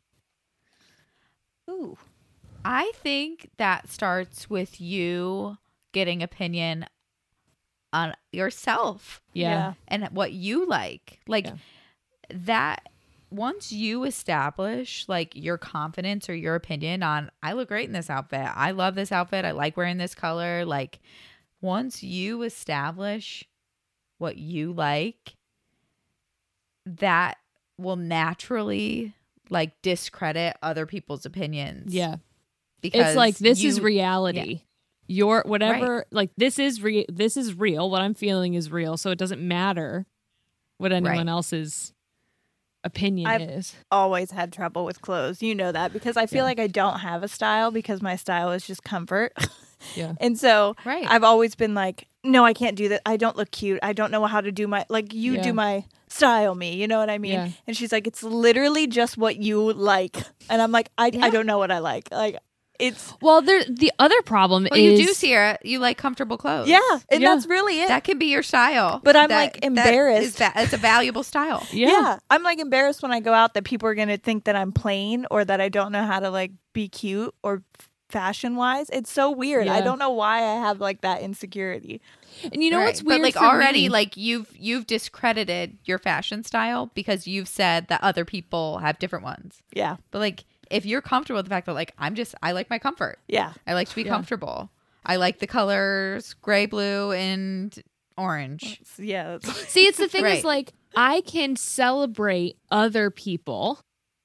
Ooh. I think that starts with you getting opinion on yourself. Yeah. And what you like. Like that, once you establish like your confidence or your opinion on, I look great in this outfit, I love this outfit, I like wearing this color. Like once you establish what you like, that will naturally like discredit other people's opinions. Yeah. Because it's like, this is reality. Yeah. Your whatever, like this is real. What I'm feeling is real. So it doesn't matter what anyone else's opinion I've is. always had trouble with clothes. You know that because I feel like I don't have a style because my style is just comfort. Yeah. And so Right. I've always been like, no, I can't do that. I don't look cute. I don't know how to do my, like, you do my style me. You know what I mean? Yeah. And she's like, it's literally just what you like. And I'm like, I don't know what I like. Like, it's. Well, the other problem Well, is you do, Sierra. You like comfortable clothes. Yeah. And that's really it. That can be your style. But I'm like embarrassed. It's a valuable style. Yeah. I'm like embarrassed when I go out that people are going to think that I'm plain or that I don't know how to like be cute or fashion wise. It's so weird. I Yeah. don't know why I have like that insecurity. And you know what's weird? But like for already, me? like you've discredited your fashion style because you've said that other people have different ones. Yeah. But like, if you're comfortable with the fact that like I like my comfort. Yeah. I like to be comfortable. I like the colors gray, blue, and orange. Yeah. See, it's the thing Right. is like I can celebrate other people,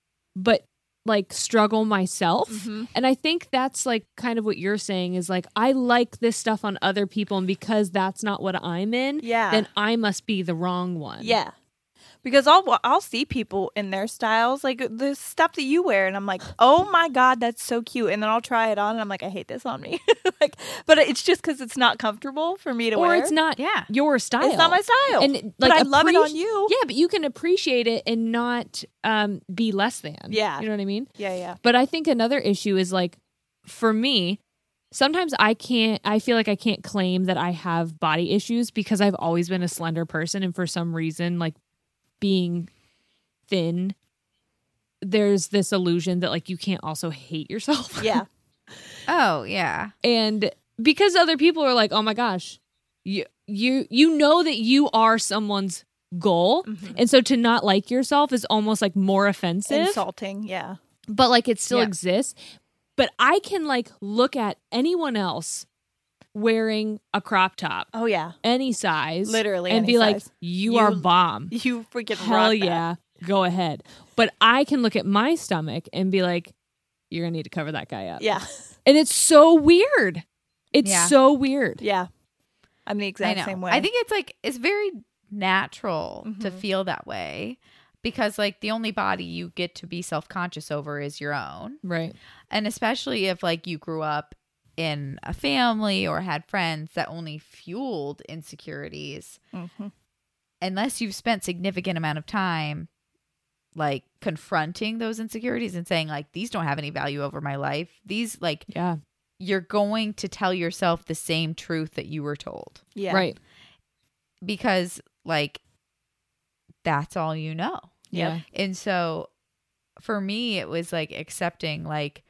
but like struggle myself. Mm-hmm. And I think that's like kind of what you're saying is like I like this stuff on other people, and because that's not what I'm in, then I must be the wrong one. Yeah. Because I'll see people in their styles, like the stuff that you wear, and I'm like, oh my God, that's so cute. And then I'll try it on, and I'm like, I hate this on me. Like, but it's just because it's not comfortable for me to wear. Or it's not your style. It's not my style. And but like I love it on you. Yeah, but you can appreciate it and not be less than. Yeah. You know what I mean? Yeah, yeah. But I think another issue is like, for me, sometimes I feel like I can't claim that I have body issues because I've always been a slender person. And for some reason, like being thin, there's this illusion that like you can't also hate yourself. Yeah. Oh, yeah. And because other people are like, oh my gosh, you know that you are someone's goal. Mm-hmm. And so to not like yourself is almost like more offensive. Insulting. Yeah. But like it still exists. But I can like look at anyone else wearing a crop top. Oh yeah. Any size. Literally And any be like, size. you are bomb. You freaking Hell rock that. yeah. Go ahead. But I can look at my stomach and be like, you're going to need to cover that guy up. Yeah. And it's so weird. It's so weird. Yeah. I'm the exact same way. I think it's like it's very natural to Mm-hmm. feel that way because like the only body you get to be self-conscious over is your own. Right. And especially if like you grew up in a family or had friends that only fueled insecurities. Mm-hmm. Unless you've spent significant amount of time like confronting those insecurities and saying like these don't have any value over my life. These like you're going to tell yourself the same truth that you were told. Yeah. Right. Because like that's all you know. Yeah. And so for me it was like accepting like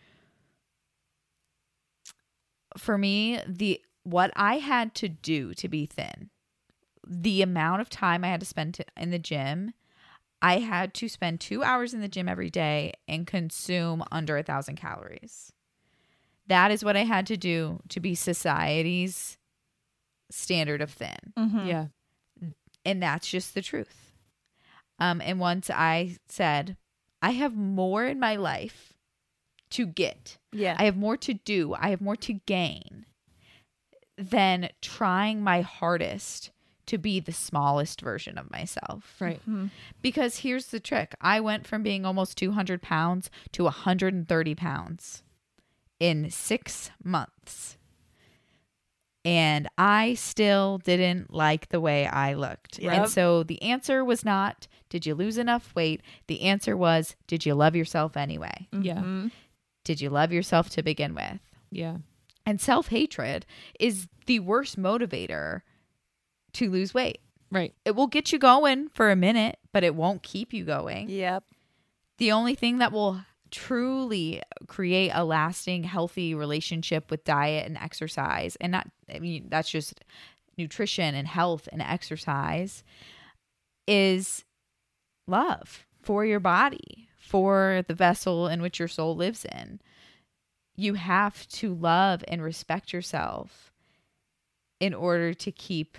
for me what I had to do to be thin, the amount of time I had to spend in the gym, I had to spend 2 hours in the gym every day and consume under 1,000 calories. That is what I had to do to be society's standard of thin. Mm-hmm. Yeah. And that's just the truth. And once I said, I have more in my life to get. Yeah. I have more to do. I have more to gain than trying my hardest to be the smallest version of myself. Right. Mm-hmm. Because here's the trick. I went from being almost 200 pounds to 130 pounds in 6 months. And I still didn't like the way I looked. Yep. And so the answer was not, did you lose enough weight? The answer was, did you love yourself anyway? Yeah. Mm-hmm. Did you love yourself to begin with? Yeah. And self-hatred is the worst motivator to lose weight. Right. It will get you going for a minute, but it won't keep you going. Yep. The only thing that will truly create a lasting, healthy relationship with diet and exercise, and not, I mean, that's just nutrition and health and exercise, is love for your body, for the vessel in which your soul lives in. You have to love and respect yourself in order to keep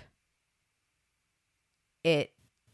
it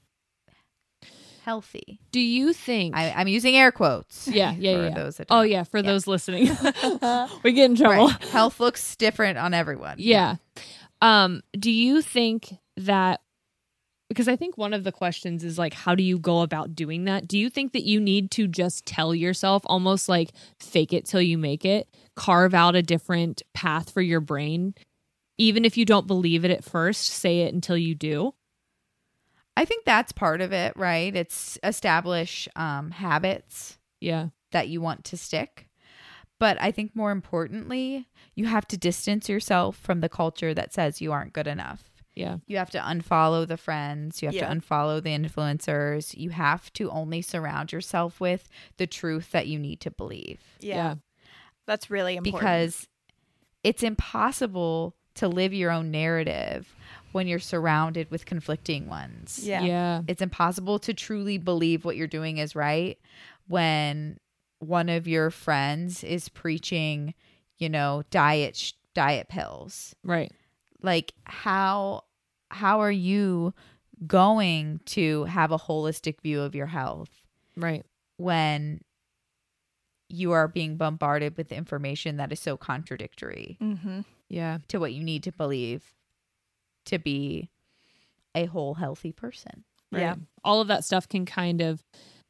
healthy. Do you think I'm using air quotes? Yeah. for those that Oh don't. yeah, for those listening. We get in trouble. Right. Health looks different on everyone. Yeah. Do you think that because I think one of the questions is like, how do you go about doing that? Do you think that you need to just tell yourself, almost like fake it till you make it, carve out a different path for your brain? Even if you don't believe it at first, say it until you do. I think that's part of it, right? It's establish habits that you want to stick. But I think more importantly, you have to distance yourself from the culture that says you aren't good enough. Yeah. You have to unfollow the friends. You have to unfollow the influencers. You have to only surround yourself with the truth that you need to believe. Yeah. That's really important. Because it's impossible to live your own narrative when you're surrounded with conflicting ones. Yeah. It's impossible to truly believe what you're doing is right when one of your friends is preaching, diet pills. Right. Like how are you going to have a holistic view of your health? Right. When you are being bombarded with information that is so contradictory. Mm-hmm. Yeah. To what you need to believe to be a whole healthy person. Right? Yeah. All of that stuff can kind of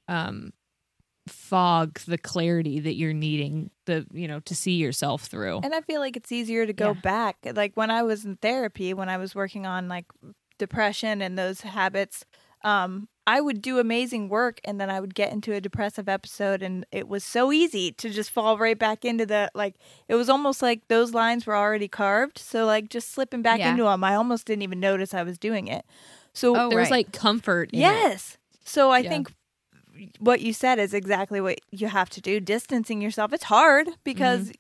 fog the clarity that you're needing to see yourself through. And I feel like it's easier to go back. Like when I was in therapy, when I was working on like depression and those habits, I would do amazing work and then I would get into a depressive episode and it was so easy to just fall right back into it was almost like those lines were already carved. So like just slipping back into them, I almost didn't even notice I was doing it. So there was like comfort in it. So I think what you said is exactly what you have to do. Distancing yourself. It's hard because,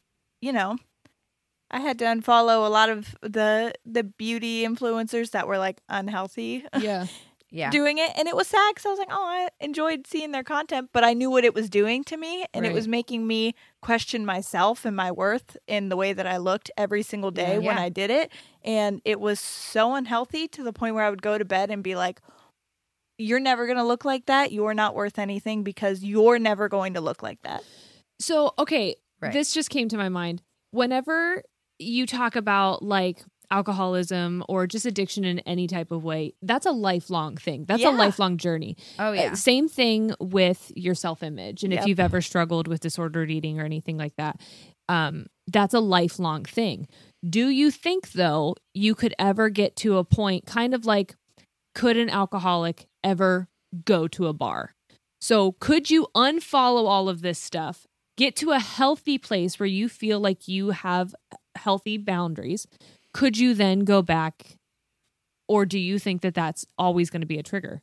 I had to unfollow a lot of the beauty influencers that were like unhealthy. Yeah. Doing it. And it was sad because I was like, oh, I enjoyed seeing their content, but I knew what it was doing to me. And it was making me question myself and my worth in the way that I looked every single day when I did it. And it was so unhealthy to the point where I would go to bed and be like, you're never going to look like that. You're not worth anything because you're never going to look like that. So, okay, this just came to my mind. Whenever you talk about like alcoholism or just addiction in any type of way, that's a lifelong thing. That's a lifelong journey. Oh, yeah. Same thing with your self-image. And if you've ever struggled with disordered eating or anything like that, that's a lifelong thing. Do you think, though, you could ever get to a point, kind of like, could an alcoholic ever go to a bar? So could you unfollow all of this stuff, get to a healthy place where you feel like you have healthy boundaries? Could you then go back, or do you think that that's always going to be a trigger?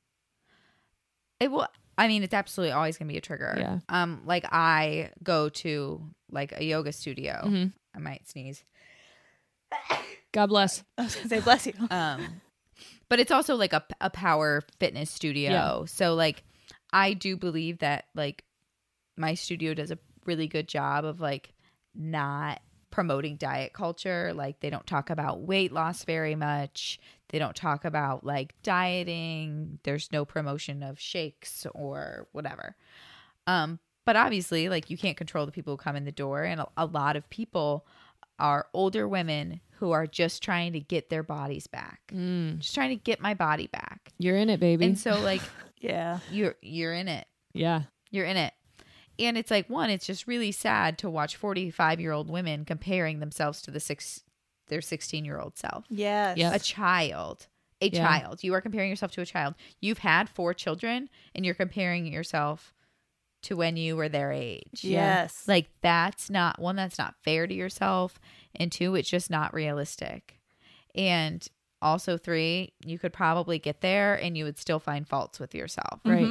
It's absolutely always going to be a trigger. Yeah. Like I go to like a yoga studio. Mm-hmm. I might sneeze. God bless. I was going to say bless you. But it's also like a power fitness studio. Yeah. So like I do believe that like my studio does a really good job of like not promoting diet culture. Like they don't talk about weight loss very much. They don't talk about like dieting. There's no promotion of shakes or whatever. But obviously like you can't control the people who come in the door. And a lot of people are older women who are just trying to get their bodies back. Just trying to get my body back. You're in it, baby. And so like, yeah, you're in it. Yeah. You're in it. And it's like, one, it's just really sad to watch 45-year-old women comparing themselves to their 16-year-old self. Yes. Yep. A child. You are comparing yourself to a child. You've had 4 children and you're comparing yourself to when you were their age. Yes. Like that's not fair to yourself. And 2, it's just not realistic. And also 3, you could probably get there and you would still find faults with yourself. Right.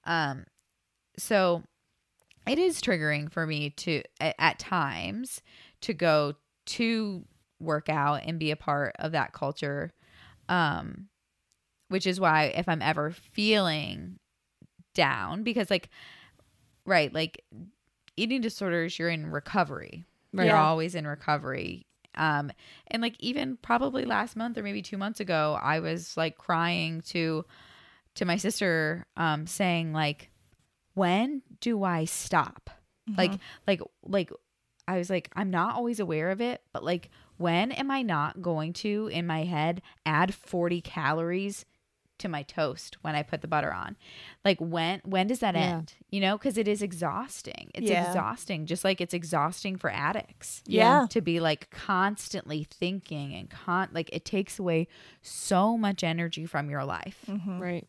So it is triggering for me to, at times, to go to work out and be a part of that culture. Which is why if I'm ever feeling down, because like eating disorders, you're in recovery. Right. You're always in recovery. And like even probably last month or maybe 2 months ago, I was like crying to my sister, saying like, when do I stop? Mm-hmm. Like I was like, I'm not always aware of it, but like, when am I not going to, in my head, add 40 calories to my toast when I put the butter on. Like when does that end? You know, because it is exhausting. It's exhausting, just like it's exhausting for addicts. Yeah. To be like constantly thinking and like it takes away so much energy from your life. Right.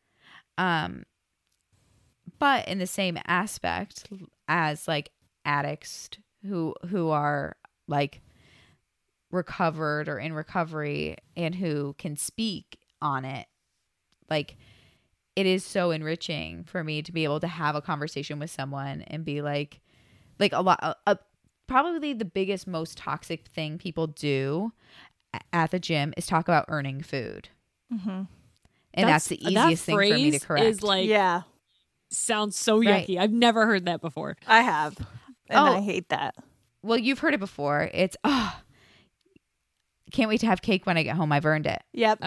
But in the same aspect as like addicts who are like recovered or in recovery and who can speak on it, like it is so enriching for me to be able to have a conversation with someone and be like a lot probably the biggest, most toxic thing people do at the gym is talk about earning food. And that's the easiest thing for me to correct. Is like, sounds so yucky. I've never heard that before. I have. And I hate that. Well, you've heard it before. It's, can't wait to have cake when I get home. I've earned it. Yep.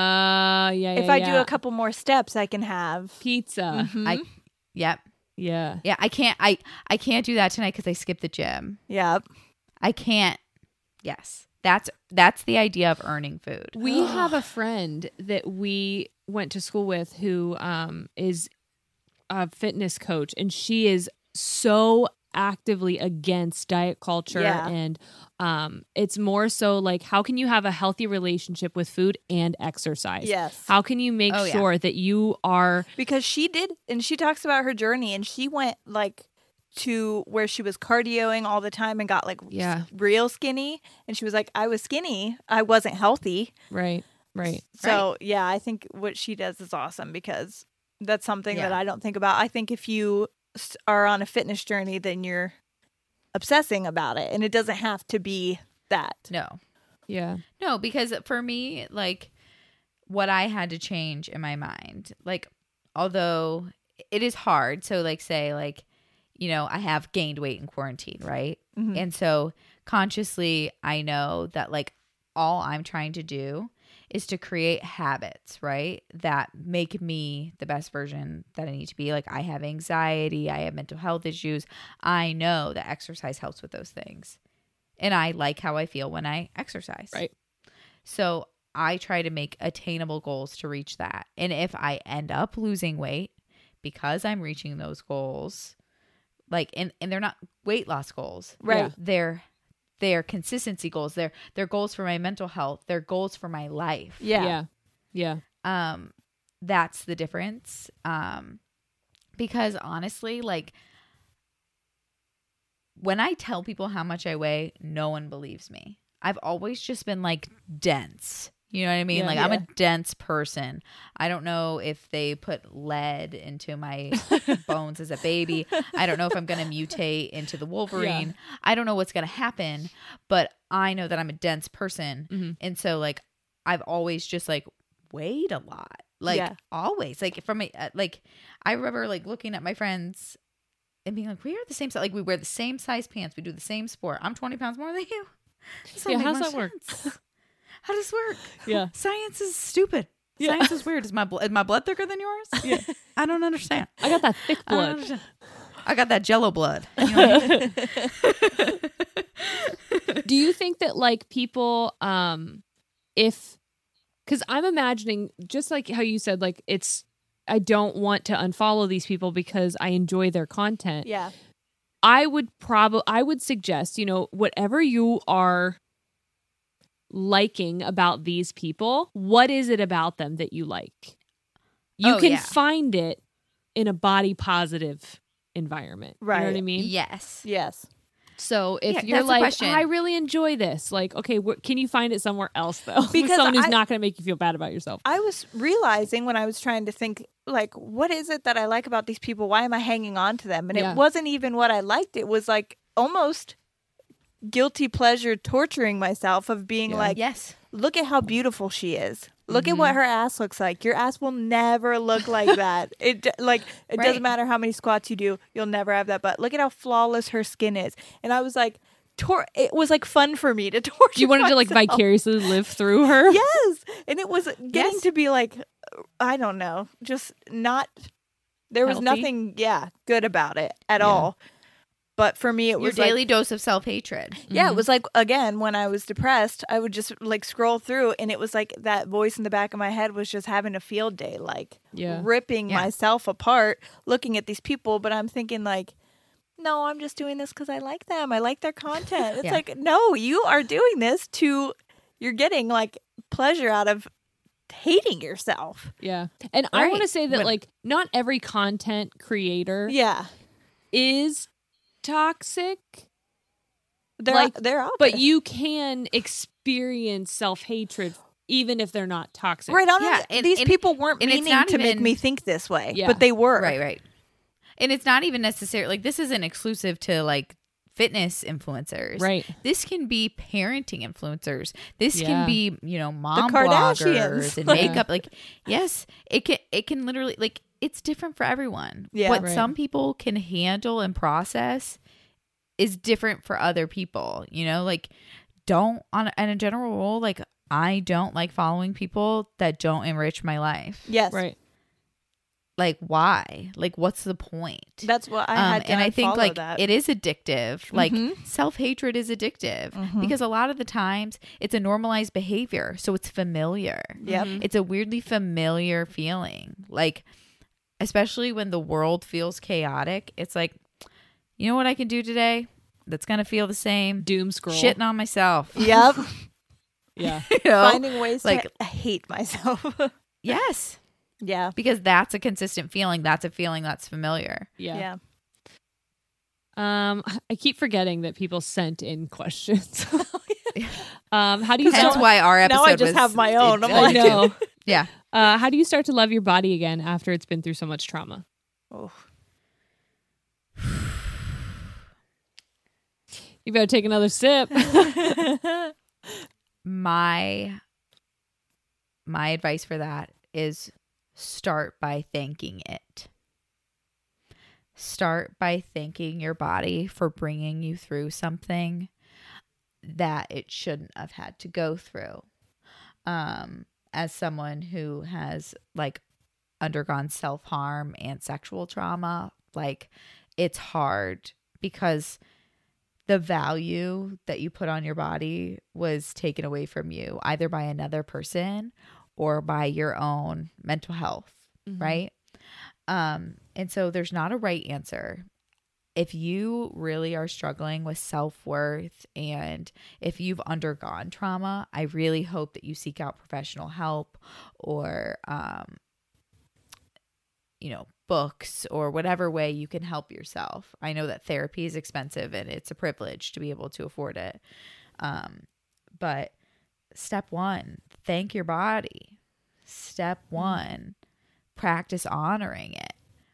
If I do a couple more steps, I can have pizza. Yep. Yeah. Yeah. I can't do that tonight because I skipped the gym. Yep. I can't. Yes. That's the idea of earning food. We have a friend that we went to school with who is a fitness coach, and she is so actively against diet culture. And it's more so like, how can you have a healthy relationship with food and exercise? Yes. How can you make sure that you are... Because she did, and she talks about her journey, and she went like to where she was cardioing all the time and got like real skinny. And she was like, I was skinny. I wasn't healthy. Right. So I think what she does is awesome, because that's something that I don't think about. I think if you are on a fitness journey, then you're obsessing about it, and it doesn't have to be that. No, because for me, like what I had to change in my mind, like although it is hard, so like say like, you know, I have gained weight in quarantine, right? And so consciously I know that like all I'm trying to do is to create habits, right, that make me the best version that I need to be. Like I have anxiety, I have mental health issues. I know that exercise helps with those things. And I like how I feel when I exercise. Right. So I try to make attainable goals to reach that. And if I end up losing weight because I'm reaching those goals, like, and they're not weight loss goals. Right. They're consistency goals. They're goals for my mental health. They're goals for my life. Yeah. That's the difference. Because honestly, like when I tell people how much I weigh, no one believes me. I've always just been like dense. You know what I mean? Yeah, I'm a dense person. I don't know if they put lead into my bones as a baby. I don't know if I'm going to mutate into the Wolverine. I don't know what's going to happen, but I know that I'm a dense person. And so like, I've always just like weighed a lot. Like always, like from a, like, I remember like looking at my friends and being like, we are the same size. Like we wear the same size pants. We do the same sport. I'm 20 pounds more than you. How's that work? How does this work? Yeah. Science is stupid. Science is weird. Is my blood thicker than yours? Yeah. I don't understand. I got that thick blood. I got that Jello blood. You know what I mean? Do you think that like people, because I'm imagining just like how you said, like I don't want to unfollow these people because I enjoy their content. Yeah. I would suggest, you know, whatever you are liking about these people, what is it about them that you like? You can find it in a body positive environment. Right. You know what I mean? Yes. So if you're like, I really enjoy this, like, okay, can you find it somewhere else though? Because someone who's not going to make you feel bad about yourself. I was realizing when I was trying to think, like, what is it that I like about these people? Why am I hanging on to them? And it wasn't even what I liked. It was like almost guilty pleasure torturing myself of being like, look at how beautiful she is. Look at what her ass looks like. Your ass will never look like that. It doesn't matter how many squats you do, you'll never have that. But look at how flawless her skin is. And I was like, it was like fun for me to torture. You wanted myself. to like vicariously live through her. Yes, and it was getting to be like, I don't know, just not. There was Healthy? nothing, good about it at all. But for me, it Your was daily like, dose of self-hatred. yeah, it was like, again, when I was depressed, I would just like scroll through and it was like that voice in the back of my head was just having a field day, like ripping myself apart, looking at these people. But I'm thinking like, no, I'm just doing this because I like them. I like their content. It's like, no, you are doing this you're getting like pleasure out of hating yourself. Yeah. And I want to say that like not every content creator is toxic. They're out there. But you can experience self-hatred even if they're not toxic. Right on. And these people weren't meaning to make me think this way, but they were. Right. And it's not even necessary. Like, this isn't exclusive to like fitness influencers. Right. This can be parenting influencers. This can be, mom the bloggers and makeup. Like, yes, it can literally, like, it's different for everyone. Yeah. What some people can handle and process is different for other people. Like, on a general rule, like, I don't like following people that don't enrich my life. Yes. Right. Like, why? Like, what's the point? That's what I had to and I think like that. it is addictive. Like, self-hatred is addictive because a lot of the times it's a normalized behavior, so it's familiar. Yep. It's a weirdly familiar feeling. Like, especially when the world feels chaotic, it's like, you know what I can do today that's gonna feel the same? Doom scroll. Shitting on myself. Yep. Yeah. Finding ways to hate myself. Yes. Yeah. Because that's a consistent feeling. That's a feeling that's familiar. Yeah. I keep forgetting that people sent in questions. How do you Hence why our episode now I just have my own. I'm like, no. Yeah. How do you start to love your body again after it's been through so much trauma? Oh. You better take another sip. My advice for that is start by thanking it. Start by thanking your body for bringing you through something that it shouldn't have had to go through. As someone who has like undergone self-harm and sexual trauma, like, it's hard because the value that you put on your body was taken away from you either by another person or by your own mental health, right? And so there's not a right answer. If you really are struggling with self-worth and if you've undergone trauma, I really hope that you seek out professional help or, books or whatever way you can help yourself. I know that therapy is expensive and it's a privilege to be able to afford it. But step one, thank your body. Step one, practice honoring it.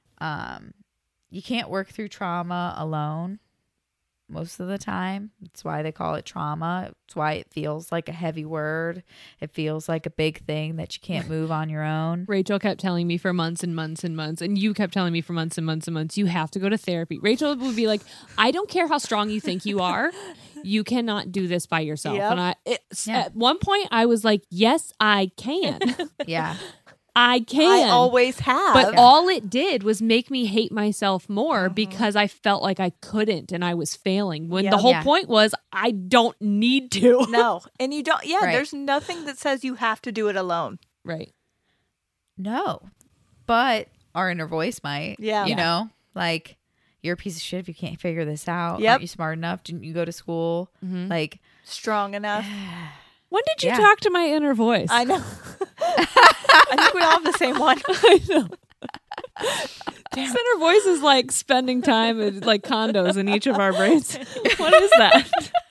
You can't work through trauma alone most of the time. That's why they call it trauma. It's why it feels like a heavy word. It feels like a big thing that you can't move on your own. Rachel kept telling me for months and months and months, and you kept telling me for months and months and months, you have to go to therapy. Rachel would be like, I don't care how strong you think you are. You cannot do this by yourself. Yep. And at one point I was like, yes, I can. Yeah. I can. I always have. But all it did was make me hate myself more because I felt like I couldn't and I was failing. When the whole point was I don't need to. No. And you don't. Yeah, Right. There's nothing that says you have to do it alone. Right. No. But our inner voice might. Yeah. You know? Like, you're a piece of shit if you can't figure this out. Yep. Aren't you smart enough? Didn't you go to school? Like, Strong enough. When did you talk to my inner voice? I know. I think we all have the same one. I know. This inner voice is like spending time at like condos in each of our brains. What is that?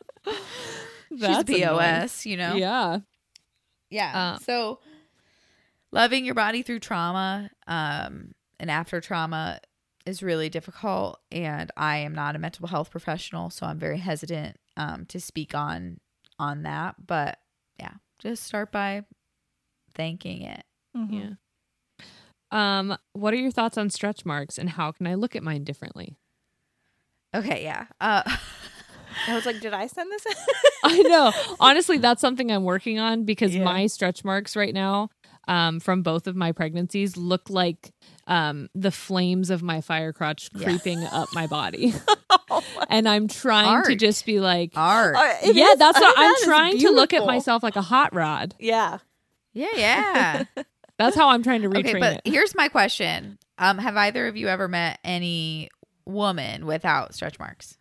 she's POS, you know? Yeah. Yeah. So loving your body through trauma and after trauma is really difficult. And I am not a mental health professional, so I'm very hesitant to speak on that. But yeah, just start by thanking it. Yeah. What are your thoughts on stretch marks and how can I look at mine differently? Okay, yeah. I was like, did I send this in? I know. Honestly, that's something I'm working on because my stretch marks right now from both of my pregnancies look like the flames of my fire crotch creeping up my body. And I'm trying to just be like art. Yeah, that's what I'm trying to look at myself like a hot rod. Yeah. Yeah. That's how I'm trying to retrain Okay, but it. here's my question. Have either of you ever met any woman without stretch marks?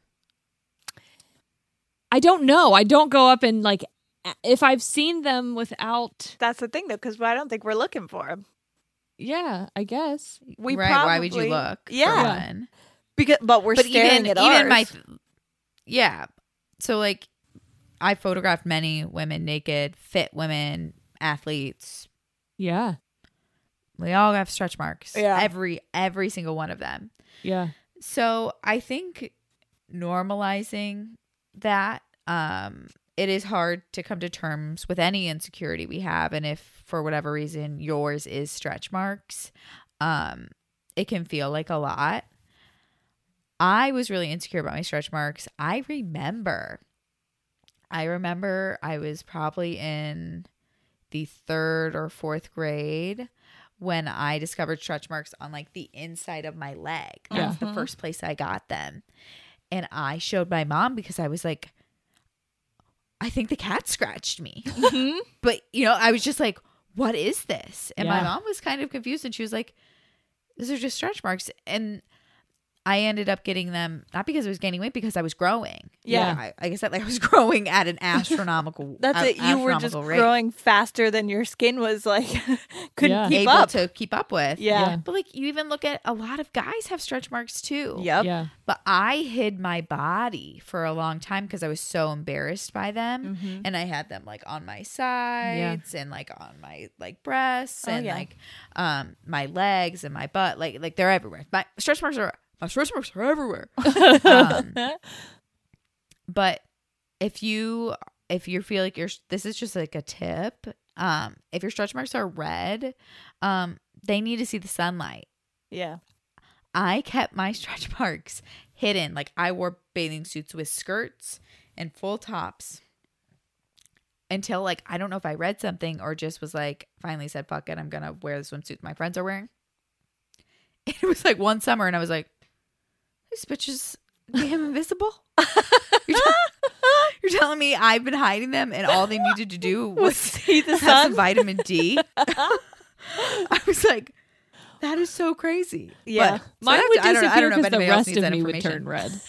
I don't know. I don't go up and like, if I've seen them without. That's the thing though, because I don't think we're looking for them. Yeah, I guess. We right. probably, Why would you look? Yeah. For one? But we're staring at ours. Yeah. So like, I photographed many women naked, fit women, athletes. Yeah. We all have stretch marks. Yeah. Every single one of them. Yeah. So I think normalizing that, it is hard to come to terms with any insecurity we have. And if for whatever reason yours is stretch marks, it can feel like a lot. I was really insecure about my stretch marks. I remember I was probably in the 3rd or 4th grade when I discovered stretch marks on like the inside of my leg. That's the first place I got them. And I showed my mom because I was like, I think the cat scratched me. But, I was just like, what is this? And my mom was kind of confused and she was like, these are just stretch marks. And I ended up getting them, not because I was gaining weight, because I was growing. Yeah. I guess that I was growing at an astronomical That's it. You were just rate. growing faster than your skin was like, couldn't keep able up. to keep up with. Yeah. But like you even look at a lot of guys have stretch marks too. Yep. Yeah. But I hid my body for a long time because I was so embarrassed by them. And I had them like on my sides and like on my like breasts and like my legs and my butt. Like they're everywhere. My stretch marks are everywhere. But if you feel like this is just like a tip, if your stretch marks are red, they need to see the sunlight. Yeah. I kept my stretch marks hidden. Like I wore bathing suits with skirts and full tops until like, I don't know if I read something or just was like, finally said, fuck it, I'm going to wear the swimsuit my friends are wearing. It was like one summer and I was like, this bitch is damn invisible. You're telling me I've been hiding them and all they needed to do was see the have sun? some vitamin D? I was like, that is so crazy. Yeah. But, Mine so would I don't know disappear if because the anybody else rest needs of that me would information. turn red.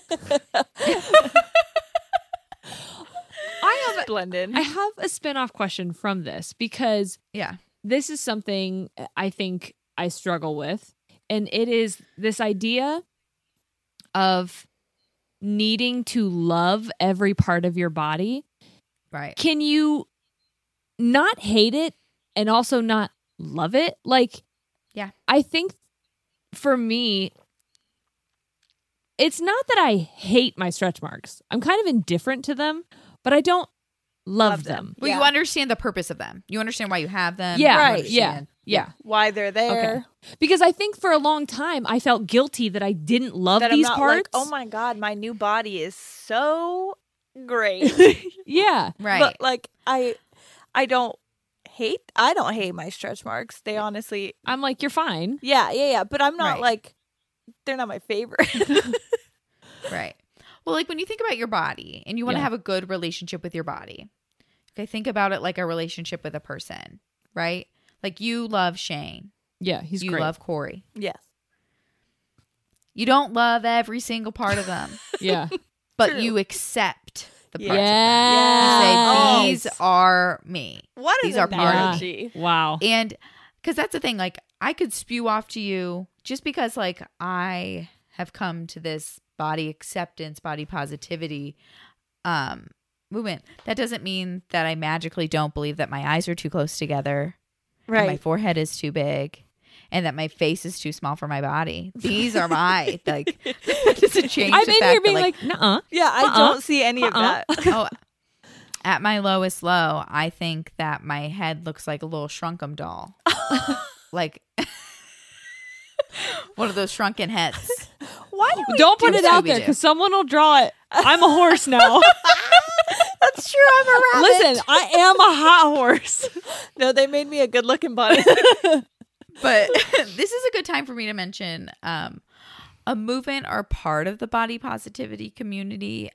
Blended. I have a spin-off question from this because Yeah. this is something I think I struggle with. And it is this idea of needing to love every part of your body. Right. Can you not hate it and also not love it? Like, yeah, I think for me, it's not that I hate my stretch marks. I'm kind of indifferent to them, but I don't love them. Well, you understand the purpose of them. You understand why you have them. Yeah. You Right. understand- Yeah. Why they're there. Okay. Because I think for a long time I felt guilty that I didn't love That I'm these not parts. like, oh my God, my new body is so great. Yeah. Right. But like I don't hate my stretch marks. They honestly I'm like, you're fine. Yeah. But I'm not Right. like they're not my favorite. Right. Well, like when you think about your body and you want to Yeah. have a good relationship with your body, okay, think about it like a relationship with a person, right? Like you love Shane. Yeah, he's you great. love Corey. Yes. You don't love every single part of them, Yeah. but True. you accept the parts Yeah. of them. You say, these are me. What These an are part of analogy. Wow. And because that's the thing, like I could spew off to you just because like I have come to this body acceptance, body positivity movement. That doesn't mean that I magically don't believe that my eyes are too close together, and my Right. forehead is too big, and that my face is too small for my body. These are my like. That doesn't change. I'm the in fact here being that, like, nuh-uh. Yeah, I don't see any of that. oh, at my lowest low, I think that my head looks like a little shrunkum doll, like one of those shrunken heads. Why do we Don't put do it out Scooby-Doo. there because someone will draw it. I'm a horse now. That's true. I'm a rabbit. Listen, I am a hot horse. No, they made me a good looking body. But this is a good time for me to mention a movement or part of the body positivity community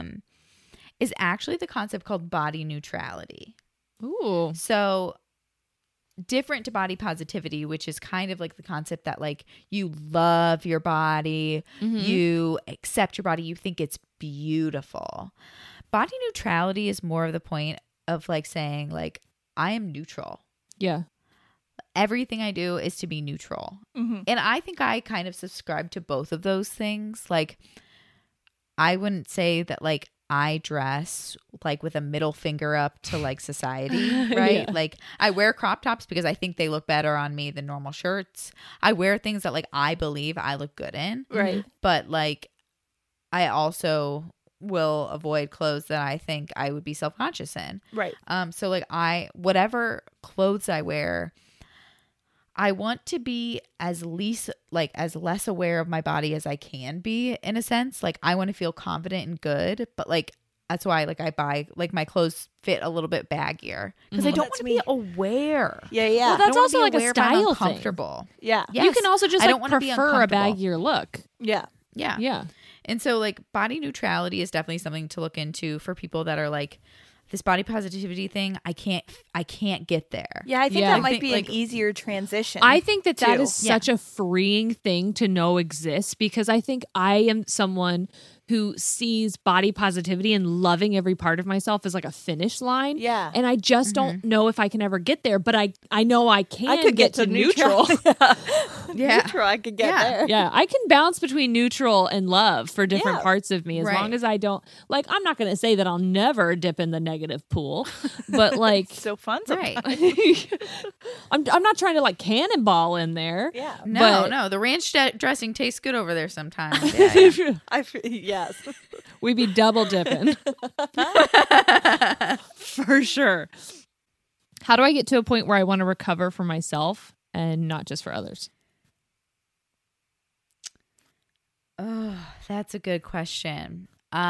is actually the concept called body neutrality. Ooh. So different to body positivity, which is kind of like the concept that like you love your body, you accept your body, you think it's beautiful. Body neutrality is more of the point of like saying like, I am neutral. Yeah. Everything I do is to be neutral. And I think I kind of subscribe to both of those things. Like, I wouldn't say that like I dress like with a middle finger up to like society, right? Yeah. Like I wear crop tops because I think they look better on me than normal shirts. I wear things that like I believe I look good in. Right. But like I also will avoid clothes that I think I would be self-conscious in. Right. So like whatever clothes I wear, I want to be as less aware of my body as I can be, in a sense. Like I want to feel confident and good, but like that's why like I buy like my clothes fit a little bit baggier because I don't want to be aware. Yeah, yeah. Well, that's also like a style thing. Comfortable. Yeah. Yes. You can also just I like don't wanna be prefer a uncomfortable. baggier look. Yeah. Yeah. Yeah. And so like body neutrality is definitely something to look into for people that are like, this body positivity thing, I can't get there. Yeah, I think Yeah. that I might think, be like- an easier transition. I think that too. is such a freeing thing to know exists, because I think I am someone who sees body positivity and loving every part of myself as like a finish line. Yeah. And I just don't know if I can ever get there, but I know I can I could get to neutral. Yeah. Neutral, I could get there. Yeah, I can bounce between neutral and love for different Yeah. parts of me as Right. long as I don't like. I'm not going to say that I'll never dip in the negative pool, but like, So fun Right. sometimes. I'm not trying to like cannonball in there. Yeah. No, the ranch dressing tastes good over there sometimes. Yeah, yeah. Yes. We be double dipping for sure. How do I get to a point where I want to recover for myself and not just for others? Oh, that's a good question.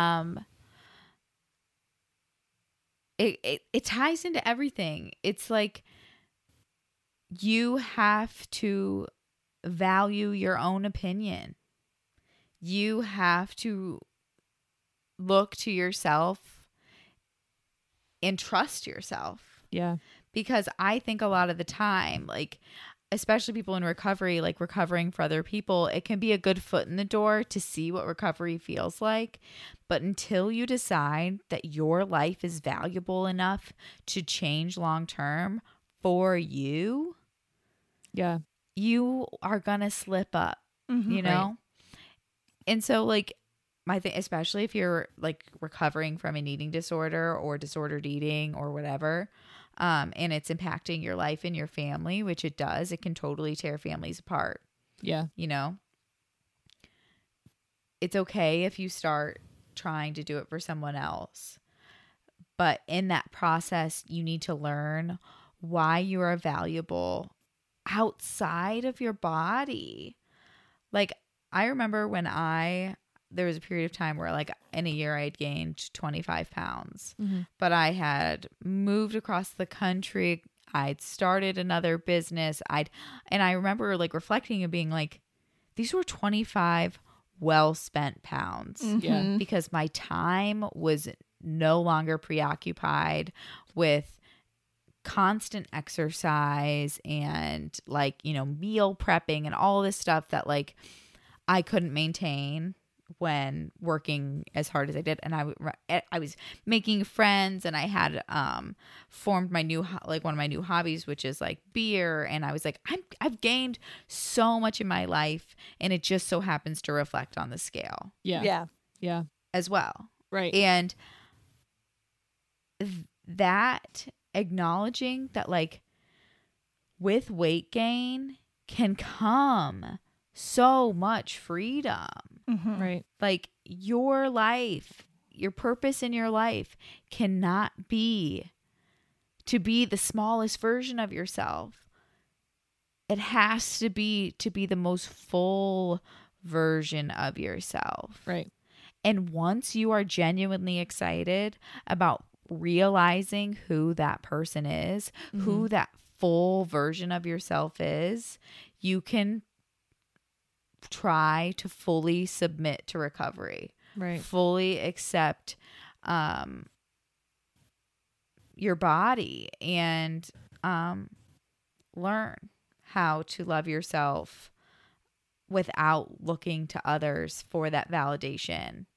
It ties into everything. It's like you have to value your own opinion. You have to look to yourself and trust yourself. Yeah. Because I think a lot of the time, like, especially people in recovery, like recovering for other people, it can be a good foot in the door to see what recovery feels like. But until you decide that your life is valuable enough to change long term for you, Yeah. you are going to slip up, you know? And so, like, my thing, especially if you're like recovering from an eating disorder or disordered eating or whatever, and it's impacting your life and your family, which it does, it can totally tear families apart. Yeah. You know, it's okay if you start trying to do it for someone else, but in that process, you need to learn why you are valuable outside of your body. Like, I remember when there was a period of time where like in a year I had gained 25 pounds, but I had moved across the country. I'd started another business. And I remember like reflecting and being like, these were 25 well-spent pounds. Yeah. Because my time was no longer preoccupied with constant exercise and like, you know, meal prepping and all this stuff that like I couldn't maintain when working as hard as I did. And I was making friends, and I had formed my new one of my new hobbies, which is like beer. And I was like, I've gained so much in my life, and it just so happens to reflect on the scale. Yeah. Yeah. Yeah. As well. Right. And that acknowledging that like with weight gain can come so much freedom. Right. Like your life, your purpose in your life cannot be to be the smallest version of yourself. It has to be the most full version of yourself. Right. And once you are genuinely excited about realizing who that person is, who that full version of yourself is, you can try to fully submit to recovery. Right. Fully accept your body and learn how to love yourself without looking to others for that validation.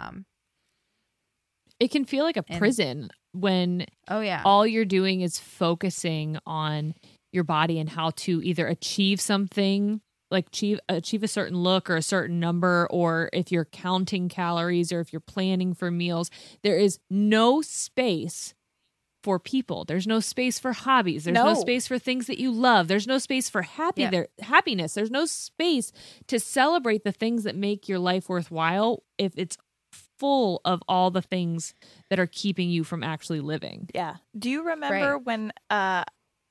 It can feel like a prison when all you're doing is focusing on your body and how to either achieve something, like achieve a certain look or a certain number, or if you're counting calories or if you're planning for meals. There is no space for people. There's no space for hobbies. There's no space for things that you love. There's no space for happiness. There's no space to celebrate the things that make your life worthwhile if it's full of all the things that are keeping you from actually living. Yeah. Do you remember when the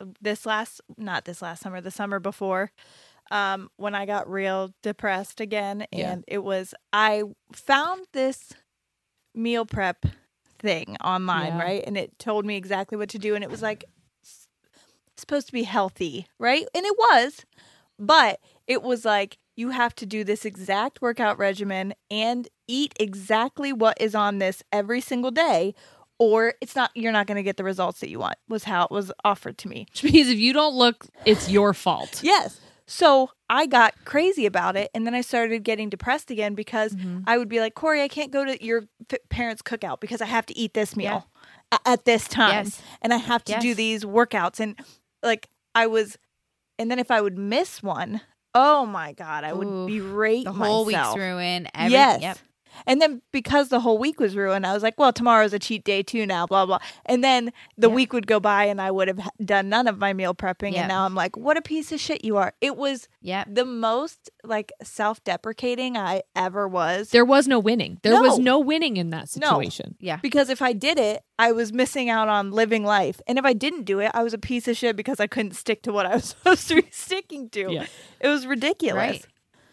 summer before, when I got real depressed again, and I found this meal prep thing online, right? And it told me exactly what to do, and it was like supposed to be healthy, right? And it was, but it was like, you have to do this exact workout regimen and eat exactly what is on this every single day, or you're not going to get the results that you want, was how it was offered to me. Which means if you don't look, it's your fault. Yes. So I got crazy about it, and then I started getting depressed again because I would be like, Corey, I can't go to your parents' cookout because I have to eat this meal at this time, and I have to do these workouts, and and then if I would miss one, oh my God, I would berate myself. The whole week's ruined. Yes. Yep. And then because the whole week was ruined, I was like, well, tomorrow's a cheat day too now, blah, blah. And then the week would go by and I would have done none of my meal prepping. And now I'm like, what a piece of shit you are. It was the most like self-deprecating I ever was. There was no winning. There was no winning in that situation. No. Yeah. Because if I did it, I was missing out on living life. And if I didn't do it, I was a piece of shit because I couldn't stick to what I was supposed to be sticking to. Yeah. It was ridiculous. Right.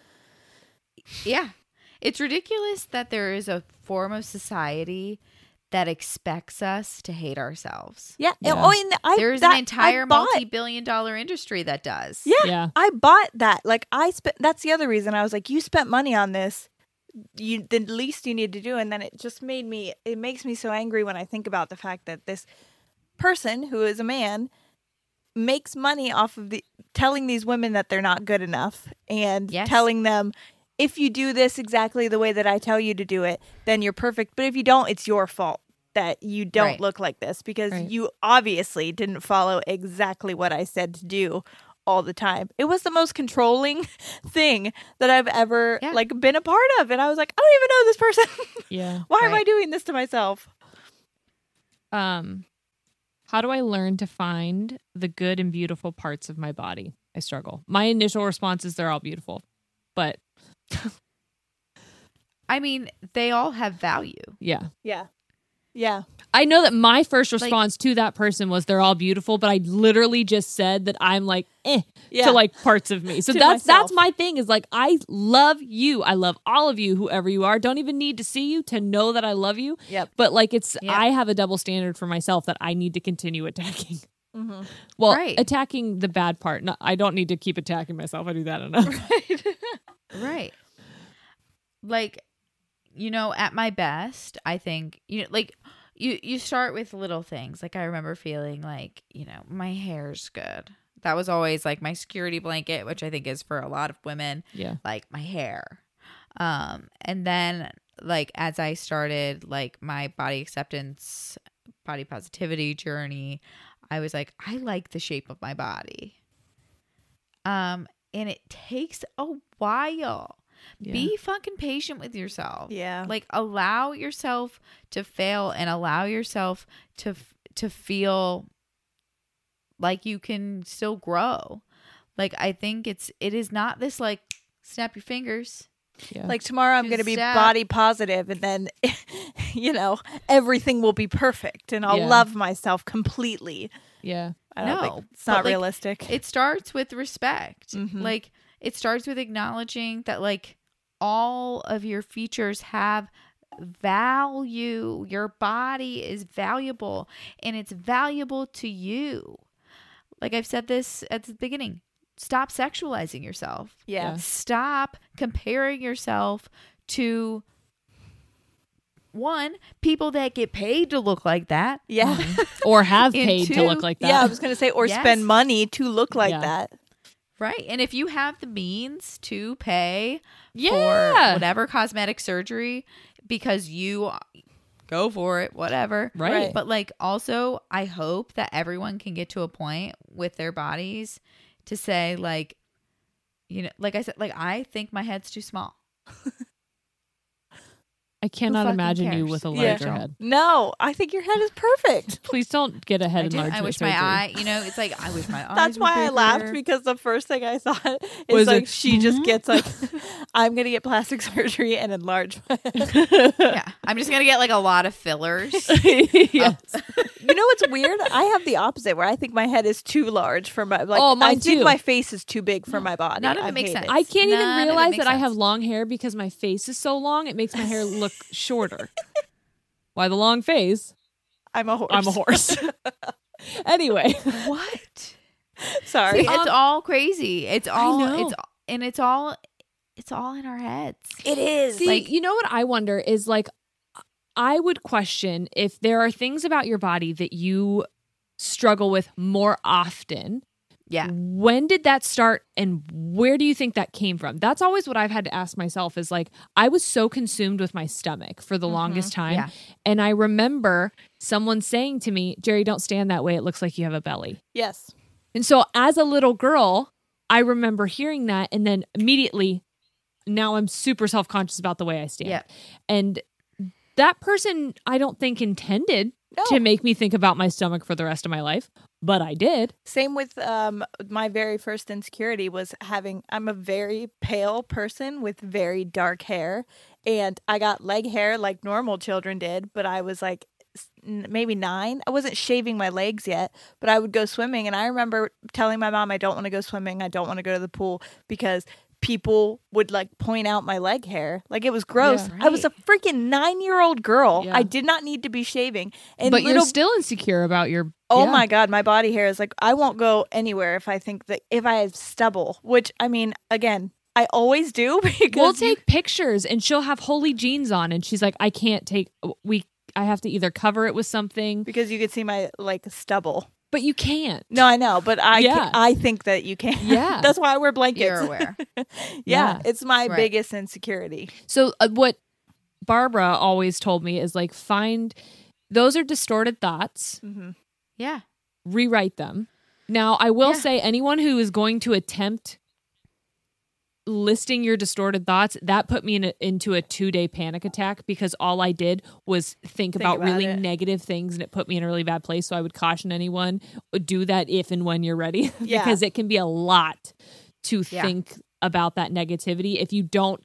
Yeah. It's ridiculous that there is a form of society that expects us to hate ourselves. Yeah. Oh, and there's an entire multi-billion-dollar industry that does. Yeah. I bought that. Like that's the other reason I was like, you spent money on this. The least you need to do. And then it just makes me so angry when I think about the fact that this person who is a man makes money off of telling these women that they're not good enough and telling them, if you do this exactly the way that I tell you to do it, then you're perfect. But if you don't, it's your fault that you don't look like this because you obviously didn't follow exactly what I said to do all the time. It was the most controlling thing that I've ever been a part of. And I was like, I don't even know this person. Yeah. Why am I doing this to myself? How do I learn to find the good and beautiful parts of my body? I struggle. My initial response is they're all beautiful, but I mean, they all have value. Yeah. Yeah. Yeah. I know that my first response to that person was they're all beautiful, but I literally just said that I'm like, to like parts of me. So that's my thing is like, I love you. I love all of you, whoever you are. Don't even need to see you to know that I love you. Yep. But like I have a double standard for myself that I need to continue attacking. Mm-hmm. Well, attacking the bad part. No, I don't need to keep attacking myself. I do that enough. Right. Like, at my best, I think, like you start with little things. Like I remember feeling like, my hair's good. That was always like my security blanket, which I think is for a lot of women. Yeah. Like my hair. And then like, as I started like my body acceptance, body positivity journey, I was like, I like the shape of my body. And it takes a while. Yeah. Be fucking patient with yourself. Yeah. Like allow yourself to fail and allow yourself to feel like you can still grow. Like I think it is not this like snap your fingers. Yeah. Like tomorrow I'm going to be body positive and then everything will be perfect and I'll love myself completely. Yeah. I don't think it's not realistic. It starts with respect. Mm-hmm. Like it starts with acknowledging that like all of your features have value. Your body is valuable and it's valuable to you. like I've said this at the beginning, stop sexualizing yourself. Yeah. Stop comparing yourself to one, people that get paid to look like that. Yeah. Or have And paid to two- look like that. Yeah, I was going to say, or Yes. spend money to look like Yeah. that. Right. And if you have the means to pay Yeah. for whatever cosmetic surgery because you go for it, whatever. Right. But like also, I hope that everyone can get to a point with their bodies to say like, you know, like I said, like I think my head's too small. I cannot fucking imagine you cares? with a Yeah. larger head. No, I think your head is perfect. Please don't get a head enlargement I wish surgery. my eye, you know, it's like I wish my eyes That's were why I laughed, bigger. because the first thing I thought is Was like it- she just gets like, I'm going to get plastic surgery and enlarge my head. Yeah. I'm just going to get like a lot of fillers. Yes. You know what's weird? I have the opposite where I think my head is too large for my like. Oh, mine I think too. my face is too big for my body. none of it I makes hate sense. I can't None even of it realize makes that I have sense. long hair because my face is so long. It makes my hair look shorter. Why the long face? I'm a horse. I'm a horse. Anyway, What? Sorry. See, it's all crazy. It's all know. it's all in our heads. It is. see, Like- you know what I wonder is like, I would question if there are things about your body that you struggle with more often. Yeah. When did that start and where do you think that came from? That's always what I've had to ask myself is like, I was so consumed with my stomach for the longest time. Yeah. And I remember someone saying to me, Jerry, don't stand that way. It looks like you have a belly. Yes. And so as a little girl, I remember hearing that. And then immediately now I'm super self-conscious about the way I stand. Yeah. And that person, I don't think intended No. to make me think about my stomach for the rest of my life, but I did. Same with my very first insecurity was I'm a very pale person with very dark hair, and I got leg hair like normal children did, but I was like maybe 9. I wasn't shaving my legs yet, but I would go swimming, and I remember telling my mom I don't want to go swimming, I don't want to go to the pool because people would like point out my leg hair. Like it was gross. Yeah. I was a freaking 9-year-old girl. Yeah. I did not need to be shaving. And But you're still insecure about your. Oh yeah. my God, my body hair is like, I won't go anywhere if I think that if I have stubble, which I mean, again, I always do because We'll take pictures and she'll have holy jeans on and she's like, I can't take, I have to either cover it with something, because you could see my like stubble. but you can't. No, I know, but I Yeah. I think that you can. Yeah. That's why I wear blankets. You're aware. Yeah, it's my Right. biggest insecurity. So what Barbara always told me is like, find, those are distorted thoughts, Yeah. rewrite them. Now, I will Yeah. say anyone who is going to attempt listing your distorted thoughts, that put me into a 2-day panic attack because all I did was think about about really it. negative things and it put me in a really bad place. So I would caution anyone, do that if and when you're ready Yeah. because it can be a lot to Yeah. think about that negativity if you don't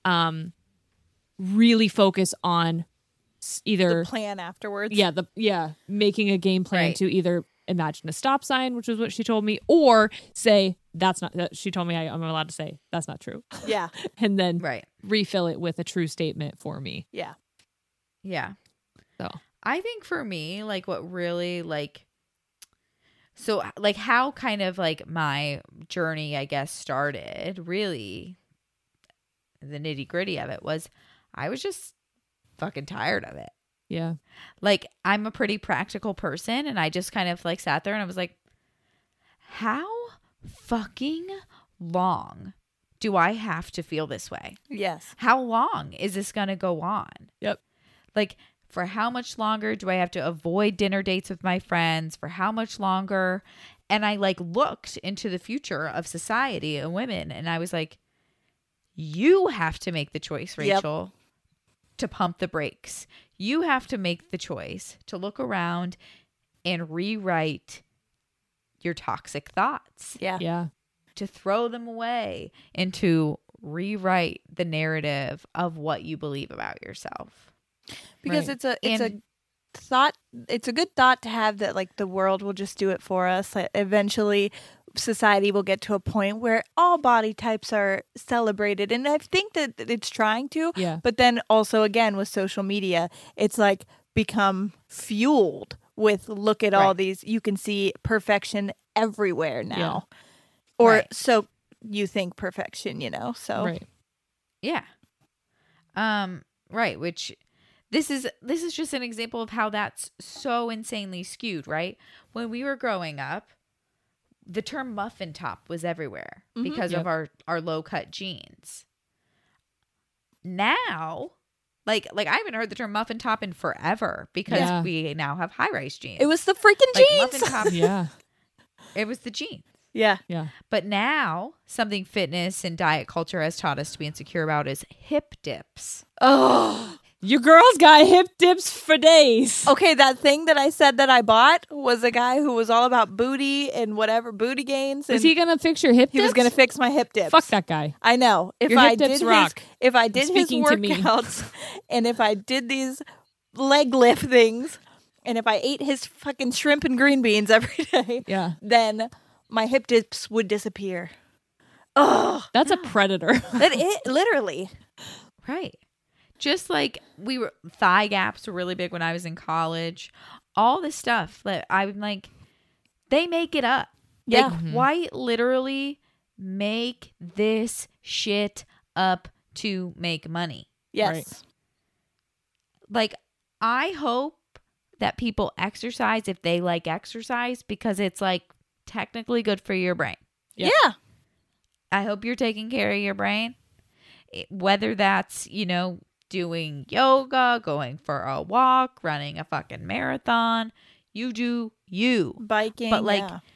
really focus on either The plan afterwards. making a game plan Right. to either imagine a stop sign, which is what she told me, or say that's not that she told me I'm allowed to say that's not true. Yeah. And then Right. refill it with a true statement for me. Yeah. Yeah. So I think for me, like what really like, so like how kind of like my journey, I guess, started really the nitty gritty of it was I was just fucking tired of it. yeah. Like I'm a pretty practical person and I just kind of like sat there and I was like, how fucking long do I have to feel this way? Yes. How long is this going to go on? Yep. Like, for how much longer do I have to avoid dinner dates with my friends? For how much longer? And I like looked into the future of society and women and I was like, you have to make the choice, Rachel, to pump the brakes. You have to make the choice to look around and rewrite your toxic thoughts. Yeah. Yeah. To throw them away and to rewrite the narrative of what you believe about yourself. Because Right. it's a thought, it's a good thought to have that like the world will just do it for us. Like, eventually society will get to a point where all body types are celebrated, and I think that it's trying to. Yeah. But then also again with social media, it's like become fueled with look at all Right. these, you can see perfection everywhere now. Or Right. so you think perfection, so. Right. Yeah. Right, which this is just an example of how that's so insanely skewed, right? When we were growing up, the term muffin top was everywhere because of our low cut jeans. Now, like I haven't heard the term muffin top in forever because we now have high rise jeans. It was the freaking jeans. Muffin top, Yeah. it was the jeans. Yeah. Yeah. But now, something fitness and diet culture has taught us to be insecure about is hip dips. Oh. You girls got hip dips for days. Okay, that thing that I said that I bought was a guy who was all about booty and whatever, booty gains. Is he going to fix your hip dips? He was going to fix my hip dips. Fuck that guy. I know. If Your I hip dips did rock. if I did his Speaking to me. workouts and if I did these leg lift things and if I ate his fucking shrimp and green beans every day, then my hip dips would disappear. Oh, that's a predator. Literally. Right. Just like thigh gaps were really big when I was in college. All this stuff that I'm like, they make it up. Yeah. They quite literally make this shit up to make money. Yes. Right. Like, I hope that people exercise if they like exercise because it's like technically good for your brain. Yeah. I hope you're taking care of your brain. Whether that's, doing yoga, going for a walk, running a fucking marathon, you do you. Biking. But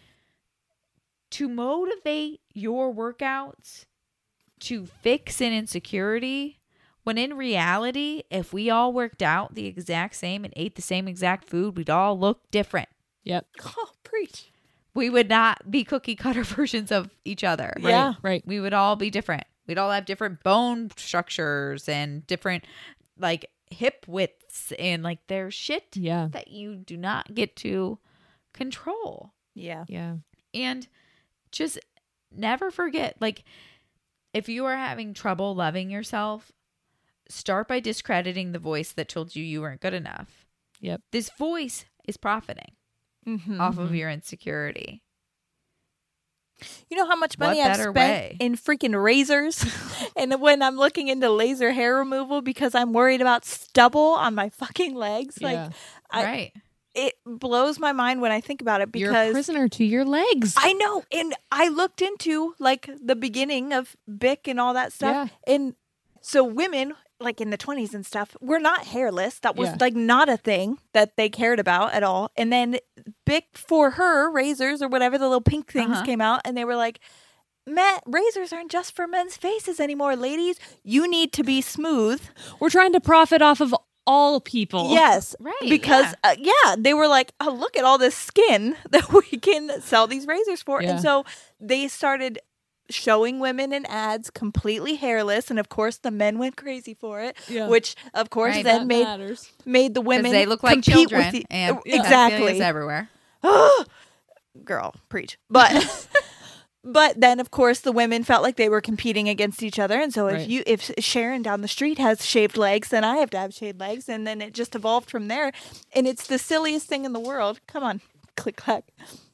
to motivate your workouts to fix an insecurity, when in reality, if we all worked out the exact same and ate the same exact food, we'd all look different. Yep. Oh, preach. We would not be cookie cutter versions of each other. Yeah. Right. We would all be different. We'd all have different bone structures and different hip widths and there's shit that you do not get to control. Yeah. Yeah. And just never forget, if you are having trouble loving yourself, start by discrediting the voice that told you weren't good enough. Yep. This voice is profiting off of your insecurity. You know how much money What I've better spent way? in freaking razors? And when I'm looking into laser hair removal because I'm worried about stubble on my fucking legs. Right. It blows my mind when I think about it because You're a prisoner to your legs. I know. And I looked into the beginning of Bic and all that stuff. Yeah. And so women in the 20s and stuff, we're not hairless. That was Yeah. not a thing that they cared about at all. And then Bic for her razors or whatever, the little pink things came out and they were like, razors aren't just for men's faces anymore. Ladies, you need to be smooth. We're trying to profit off of all people. Yes. Right, Because, they were like, oh, look at all this skin that we can sell these razors for. Yeah. And so they started showing women in ads completely hairless. And of course, the men went crazy for it, which of course Right. then That made the women they look like compete children with and exactly pedophilia is everywhere. Girl, preach. But but then of course the women felt like they were competing against each other, and so Right. if Sharon down the street has shaved legs, then I have to have shaved legs, and then it just evolved from there. And it's the silliest thing in the world. Come on, click clack.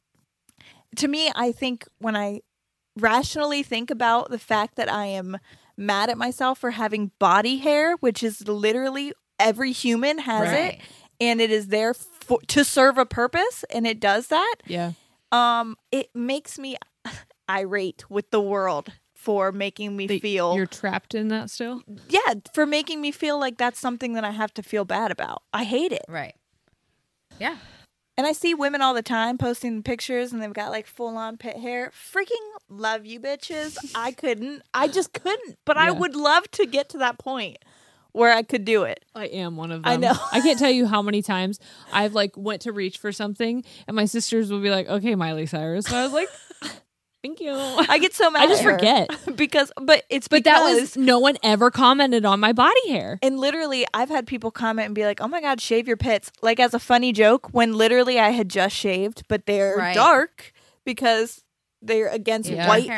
To me, I think when I rationally think about the fact that I am mad at myself for having body hair, which is literally every human has Right. it, and it is there to serve a purpose, and it does that. Yeah. It makes me irate with the world for making me feel You're trapped in that still? yeah, for making me feel like that's something that I have to feel bad about. I hate it. Right. Yeah. And I see women all the time posting pictures and they've got full on pit hair. Freaking love you bitches. I just couldn't. But I Yeah. would love to get to that point where I could do it. I am one of them. I know. I can't tell you how many times I've went to reach for something and my sisters will be like, "Okay, Miley Cyrus." And I was like, "Thank you." I get so mad. I just at her forget. But that was no one ever commented on my body hair. And literally, I've had people comment and be like, "Oh my God, shave your pits," as a funny joke, when literally I had just shaved, but they're Right. dark because they're against Yeah. white Hair.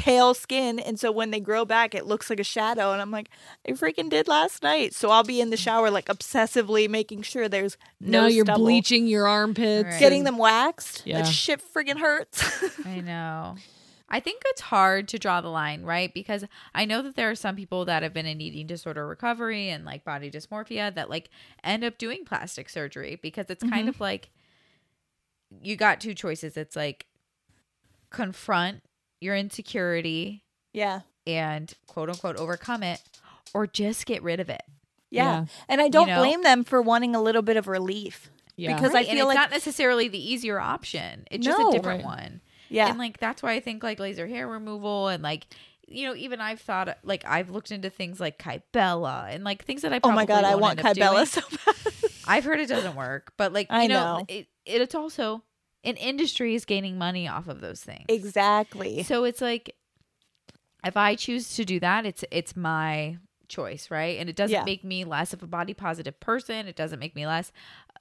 pale skin. And so when they grow back, it looks like a shadow. And I'm like, I freaking did last night. So I'll be in the shower like obsessively making sure there's no Now you're stubble. bleaching your armpits. Right. Getting them waxed. Yeah. That shit friggin' hurts. I know. I think it's hard to draw the line, right? Because I know that there are some people that have been in eating disorder recovery and like body dysmorphia that like end up doing plastic surgery because it's kind of like you got two choices. It's like confront your insecurity Yeah. and quote unquote overcome it, or just get rid of it. Yeah. And I don't You know? blame them for wanting a little bit of relief. Yeah. Because Right, I and feel it's like not necessarily the easier option. It's just No. a different Right. one. Yeah. And like that's why I think like laser hair removal and like even I've thought like I've looked into things like Kybella and like things that I Oh probably my God, I won't want end up Kybella doing. so bad. I've heard it doesn't work, but like I know. it's also an industry is gaining money off of those things. Exactly. So it's like if I choose to do that, it's my choice, right? And it doesn't Yeah. make me less of a body positive person. It doesn't make me less,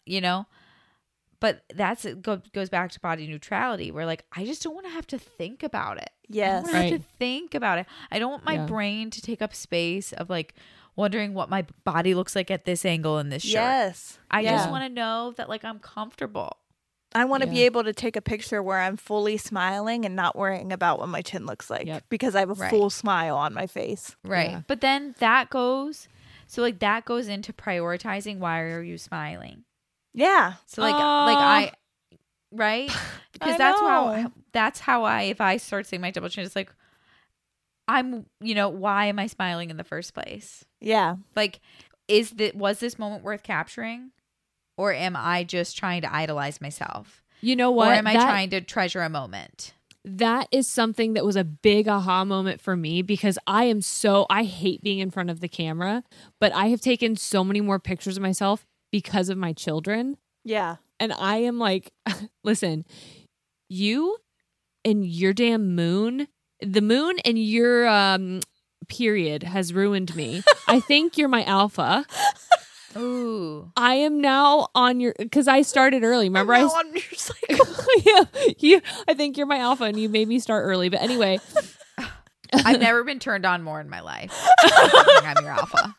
But goes back to body neutrality, where like I just don't want to have to think about it. Yes. I don't want to have Right. to think about it. I don't want my Yeah. brain to take up space of like wondering what my body looks like at this angle in this shirt. Yes. I just Yeah. want to know that like I'm comfortable. I want to be Yeah. able to take a picture where I'm fully smiling and not worrying about what my chin looks like because I have a Right. full smile on my face. Right. Yeah. But then that goes into prioritizing why are you smiling? Yeah. So right? Because I that's how I if I start seeing my double chin, it's like I'm why am I smiling in the first place? Yeah. Like was this moment worth capturing? Or am I just trying to idolize myself? You know what? Or am I trying to treasure a moment? That is something that was a big aha moment for me because I hate being in front of the camera, but I have taken so many more pictures of myself because of my children. Yeah. And I am like, listen, you and your damn moon, the moon and your period has ruined me. I think you're my alpha. Ooh. I am now on your, because I started early. Remember, I'm now on your cycle. yeah, I think you're my alpha, and you made me start early. But anyway, I've never been turned on more in my life. I think I'm your alpha.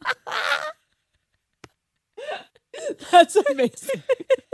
That's amazing.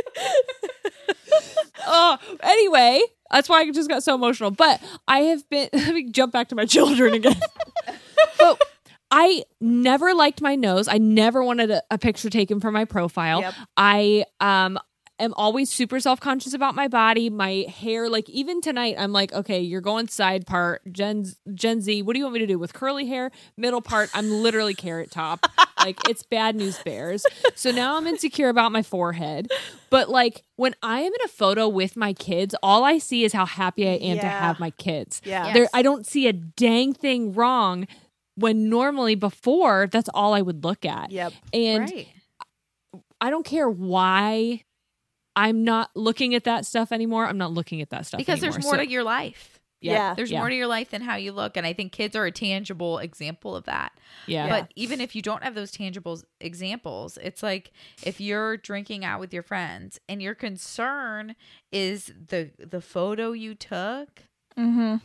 Anyway, that's why I just got so emotional. But I have been, let me jump back to my children again. But I never liked my nose. I never wanted a picture taken for my profile. Yep. I am always super self-conscious about my body, my hair. Like even tonight, I'm like, okay, you're going side part. Gen Z, what do you want me to do with curly hair? Middle part, I'm literally carrot top. Like it's bad news bears. So now I'm insecure about my forehead. But like when I am in a photo with my kids, all I see is how happy I am to Yeah. have my kids. Yeah. Yes. I don't see a dang thing wrong when normally before that's all I would look at. Yep. And Right. I don't care why I'm not looking at that stuff anymore. I'm not looking at that stuff Because anymore. there's more to your life. Yeah. There's more to your life than how you look. And I think kids are a tangible example of that. Yeah. But even if you don't have those tangible examples, it's like if you're drinking out with your friends and your concern is the photo you took, Mm-hmm.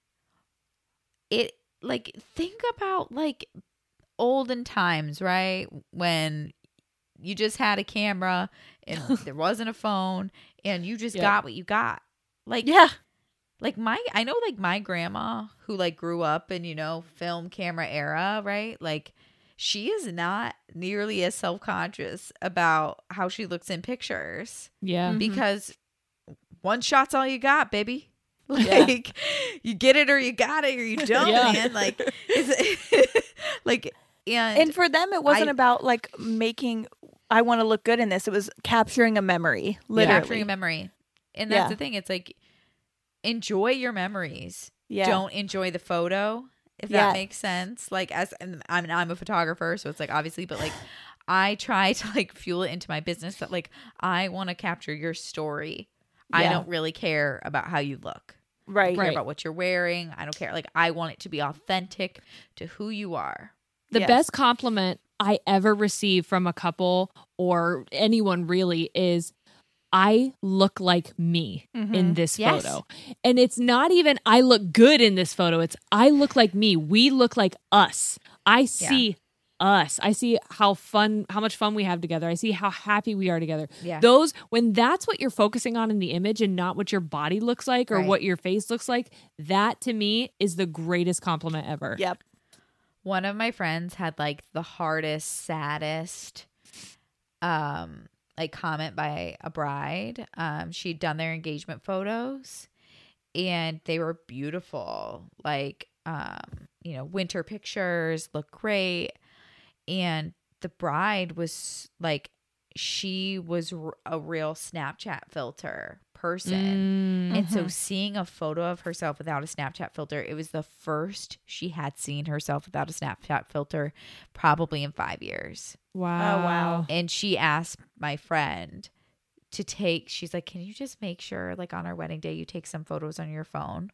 it like think about like olden times, right? When you just had a camera and there wasn't a phone and you just got what you got. Like Yeah. Like I know like my grandma who like grew up in, film camera era, right? Like she is not nearly as self-conscious about how she looks in pictures Yeah. because one shot's all you got, baby. Like you get it or you got it or you don't, Yeah. man. Like it's like And for them, it wasn't about like making, I want to look good in this. It was capturing a memory, literally. capturing a memory. And that's the thing. It's like, enjoy your memories. Yeah. Don't enjoy the photo, if that makes sense. Like I'm a photographer, so it's like obviously, but like I try to like fuel it into my business that like I want to capture your story. I don't really care about how you look. Right. I don't care Right. about what you're wearing. I don't care. Like I want it to be authentic to who you are. The Yes. best compliment I ever received from a couple or anyone really is, I look like me in this Yes. photo. And it's not even I look good in this photo. It's I look like me. We look like us. I see us. I see how much fun we have together. I see how happy we are together. Yeah. When that's what you're focusing on in the image and not what your body looks like or Right. what your face looks like, that to me is the greatest compliment ever. Yep. One of my friends had like the hardest, saddest like comment by a bride. She'd done their engagement photos and they were beautiful. Like winter pictures look great. And the bride was like, she was a real Snapchat filter person. And so seeing a photo of herself without a Snapchat filter, it was the first she had seen herself without a Snapchat filter probably in 5 years. Wow. Oh, wow. And she asked my friend she's like, can you just make sure like on our wedding day you take some photos on your phone?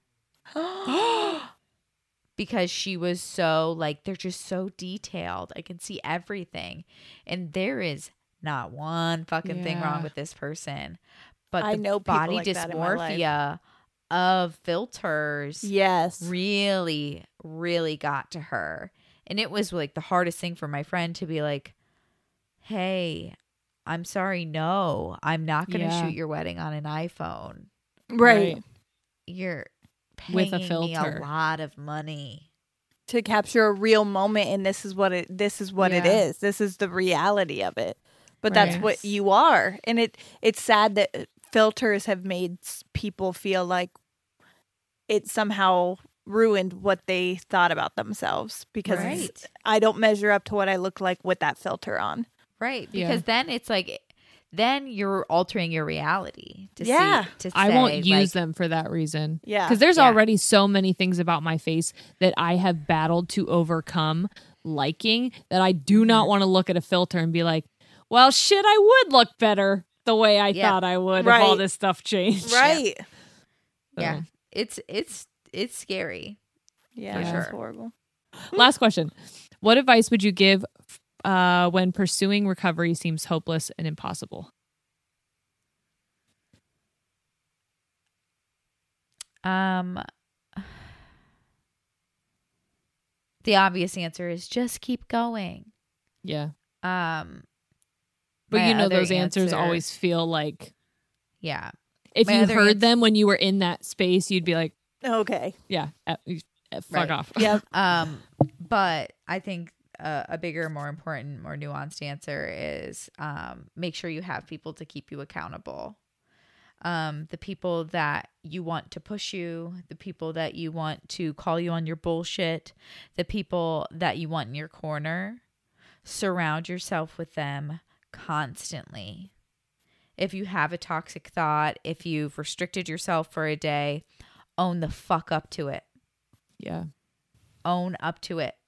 Because she was so like, they're just so detailed. I can see everything. And there is not one fucking thing wrong with this person. But I the know people body like that in my life. dysmorphia of filters Yes. really, really got to her. And it was like the hardest thing for my friend to be like, hey, I'm sorry, no, I'm not going to shoot your wedding on an iPhone. Right. You're paying With a me filter. a lot of money. To capture a real moment, and this is what it is. This is the reality of it. But that's Right. what you are. And it's sad that filters have made people feel like it somehow ruined what they thought about themselves because I don't measure up to what I look like with that filter on. Right. Yeah. Because then it's like, then you're altering your reality to Yeah. see. To I say, won't use like, them for that reason. Yeah. Because there's Yeah. already so many things about my face that I have battled to overcome liking that I do not want to look at a filter and be like, well, shit, I would look better the way I Yeah. thought I would if all Right. this stuff changed. Right. Yeah. It's scary. Yeah. For That's sure. horrible. Last question. What advice would you give when pursuing recovery seems hopeless and impossible? The obvious answer is just keep going. Yeah. But But you know those answers always feel like yeah. if My you other heard them when you were in that space, you'd be like, Okay. yeah, fuck Right. off. Yep. But I think a bigger, more important, more nuanced answer is make sure you have people to keep you accountable. The people that you want to push you, the people that you want to call you on your bullshit, the people that you want in your corner, surround yourself with them constantly. If you have a toxic thought, if you've restricted yourself for a day, own the fuck up to it. Yeah. Own up to it.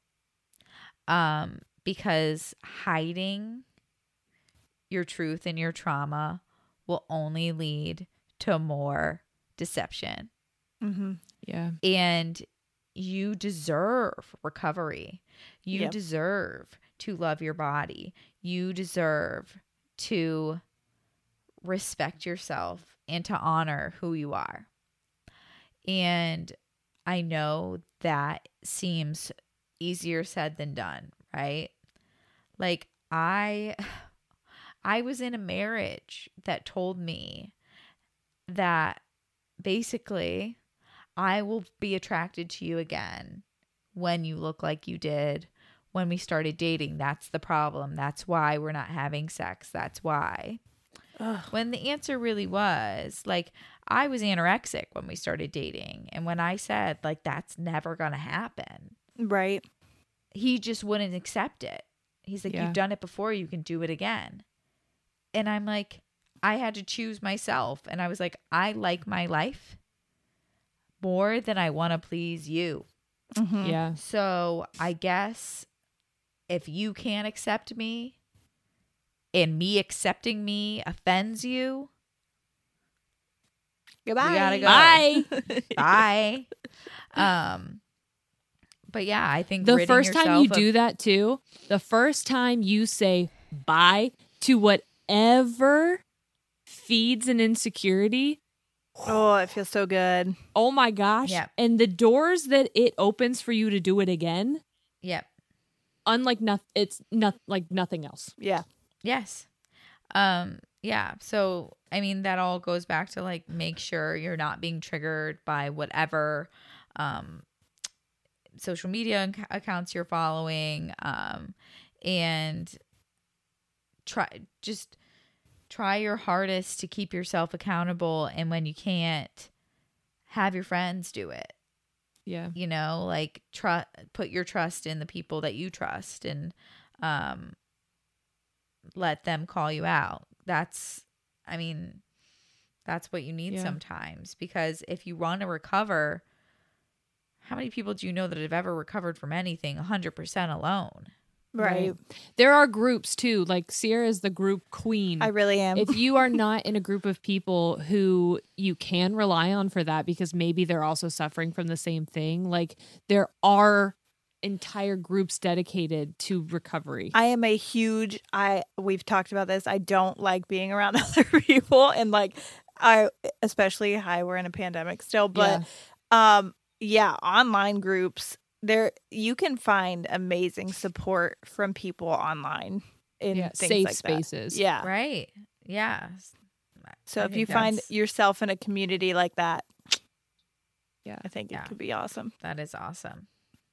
Because hiding your truth and your trauma will only lead to more deception. Mm-hmm. Yeah. And you deserve recovery. You Yep. deserve to love your body. You deserve to respect yourself and to honor who you are. And I know that seems easier said than done, right? Like I was in a marriage that told me that basically I will be attracted to you again when you look like you did when we started dating. That's the problem. That's why we're not having sex. That's why. When the answer really was like, I was anorexic when we started dating. And when I said like, that's never going to happen, Right. he just wouldn't accept it. He's like, Yeah. you've done it before, you can do it again. And I'm like, I had to choose myself. And I was like, I like my life more than I want to please you. Mm-hmm. Yeah. So I guess if you can't accept me and me accepting me offends you, Goodbye. we gotta go. Bye. Bye. But yeah, I think The ridding first time yourself you do that too, the first time you say bye to whatever feeds an insecurity. Oh, it feels so good. Oh my gosh. Yep. And the doors that it opens for you to do it again. Yep. Unlike it's not like nothing else. Yeah. Yes. Yeah. So, I mean, that all goes back to like, make sure you're not being triggered by whatever social media accounts you're following, and try your hardest to keep yourself accountable. And when you can't, have your friends do it. Yeah. You know, like put your trust in the people that you trust, and let them call you out. That's what you need sometimes, because if you want to recover, how many people do you know that have ever recovered from anything 100% alone? Right. There are groups too. Like Sierra is the group queen. I really am. If you are not in a group of people who you can rely on for that, because maybe they're also suffering from the same thing, like there are entire groups dedicated to recovery. I am we've talked about this. I don't like being around other people, and like especially we're in a pandemic still, but online groups, there you can find amazing support from people online in things safe like spaces. That. Yeah. Right. Yeah. So if you find yourself in a community like that, I think it could be awesome. That is awesome.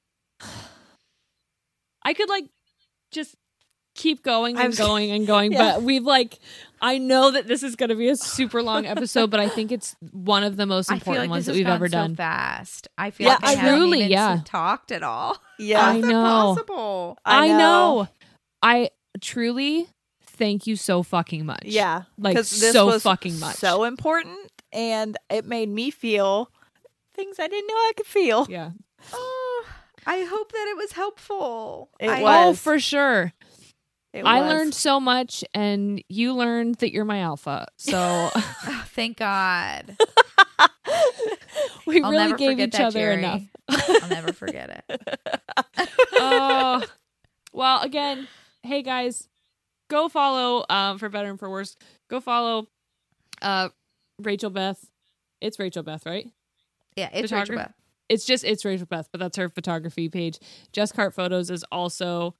I could like just keep going and going and going, but I know that this is going to be a super long episode, but I think it's one of the most important ones that we've ever done. So fast. I feel like I haven't even talked at all. Yeah, I know. Possible? I know. I truly thank you so fucking much. Yeah, like this so was fucking much. So important, and it made me feel things I didn't know I could feel. Yeah. Oh, I hope that it was helpful. It was. Oh, for sure. I was. learned so much, and you learned that you're my alpha. So thank God. We I'll really never gave forget each that, other Jerry. enough. I'll never forget it. Oh, well, again, hey guys, go follow for better and for worse. Go follow Rachel Beth. It's Rachel Beth, right? Yeah, it's Rachel Beth. It's Rachel Beth, but that's her photography page. Jess Cart Photos is also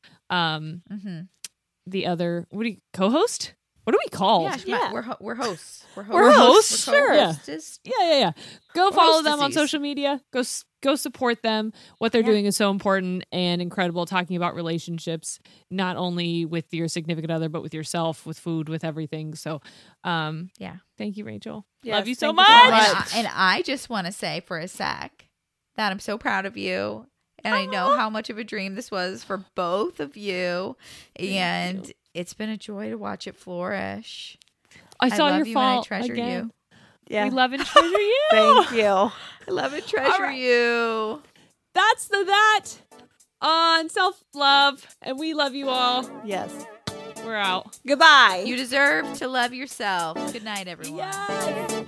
the other co-host? What do we call? Yeah. We're hosts. We're hosts. We're hosts. Sure. Co-hostess. Yeah. Go follow them on social media. Go support them. What they're doing is so important and incredible. Talking about relationships, not only with your significant other, but with yourself, with food, with everything. So, thank you, Rachel. Yes, love you so thank much. you so much. And I just want to say for a sec that I'm so proud of you. And I know how much of a dream this was for both of you. And it's been a joy to watch it flourish. I saw love your you fall and I treasure again. you. Yeah. We love and treasure you. Thank you. I love and treasure you. That's that on self-love. And we love you all. Yes. We're out. Goodbye. You deserve to love yourself. Good night, everyone. Yes.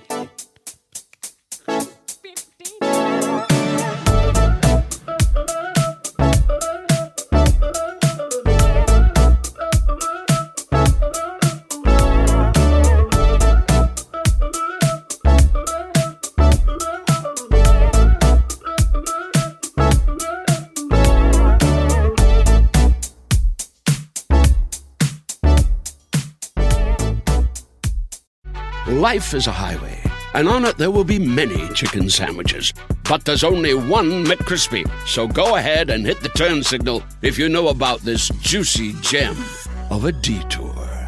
Life is a highway, and on it there will be many chicken sandwiches. But there's only one McCrispy. So go ahead and hit the turn signal if you know about this juicy gem of a detour.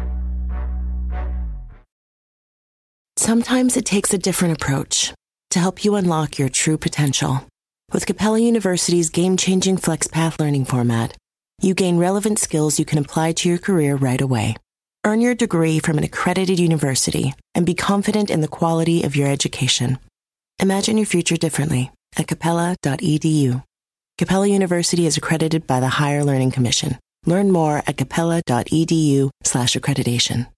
Sometimes it takes a different approach to help you unlock your true potential. With Capella University's game-changing FlexPath learning format, you gain relevant skills you can apply to your career right away. Earn your degree from an accredited university and be confident in the quality of your education. Imagine your future differently at capella.edu. Capella University is accredited by the Higher Learning Commission. Learn more at capella.edu/accreditation.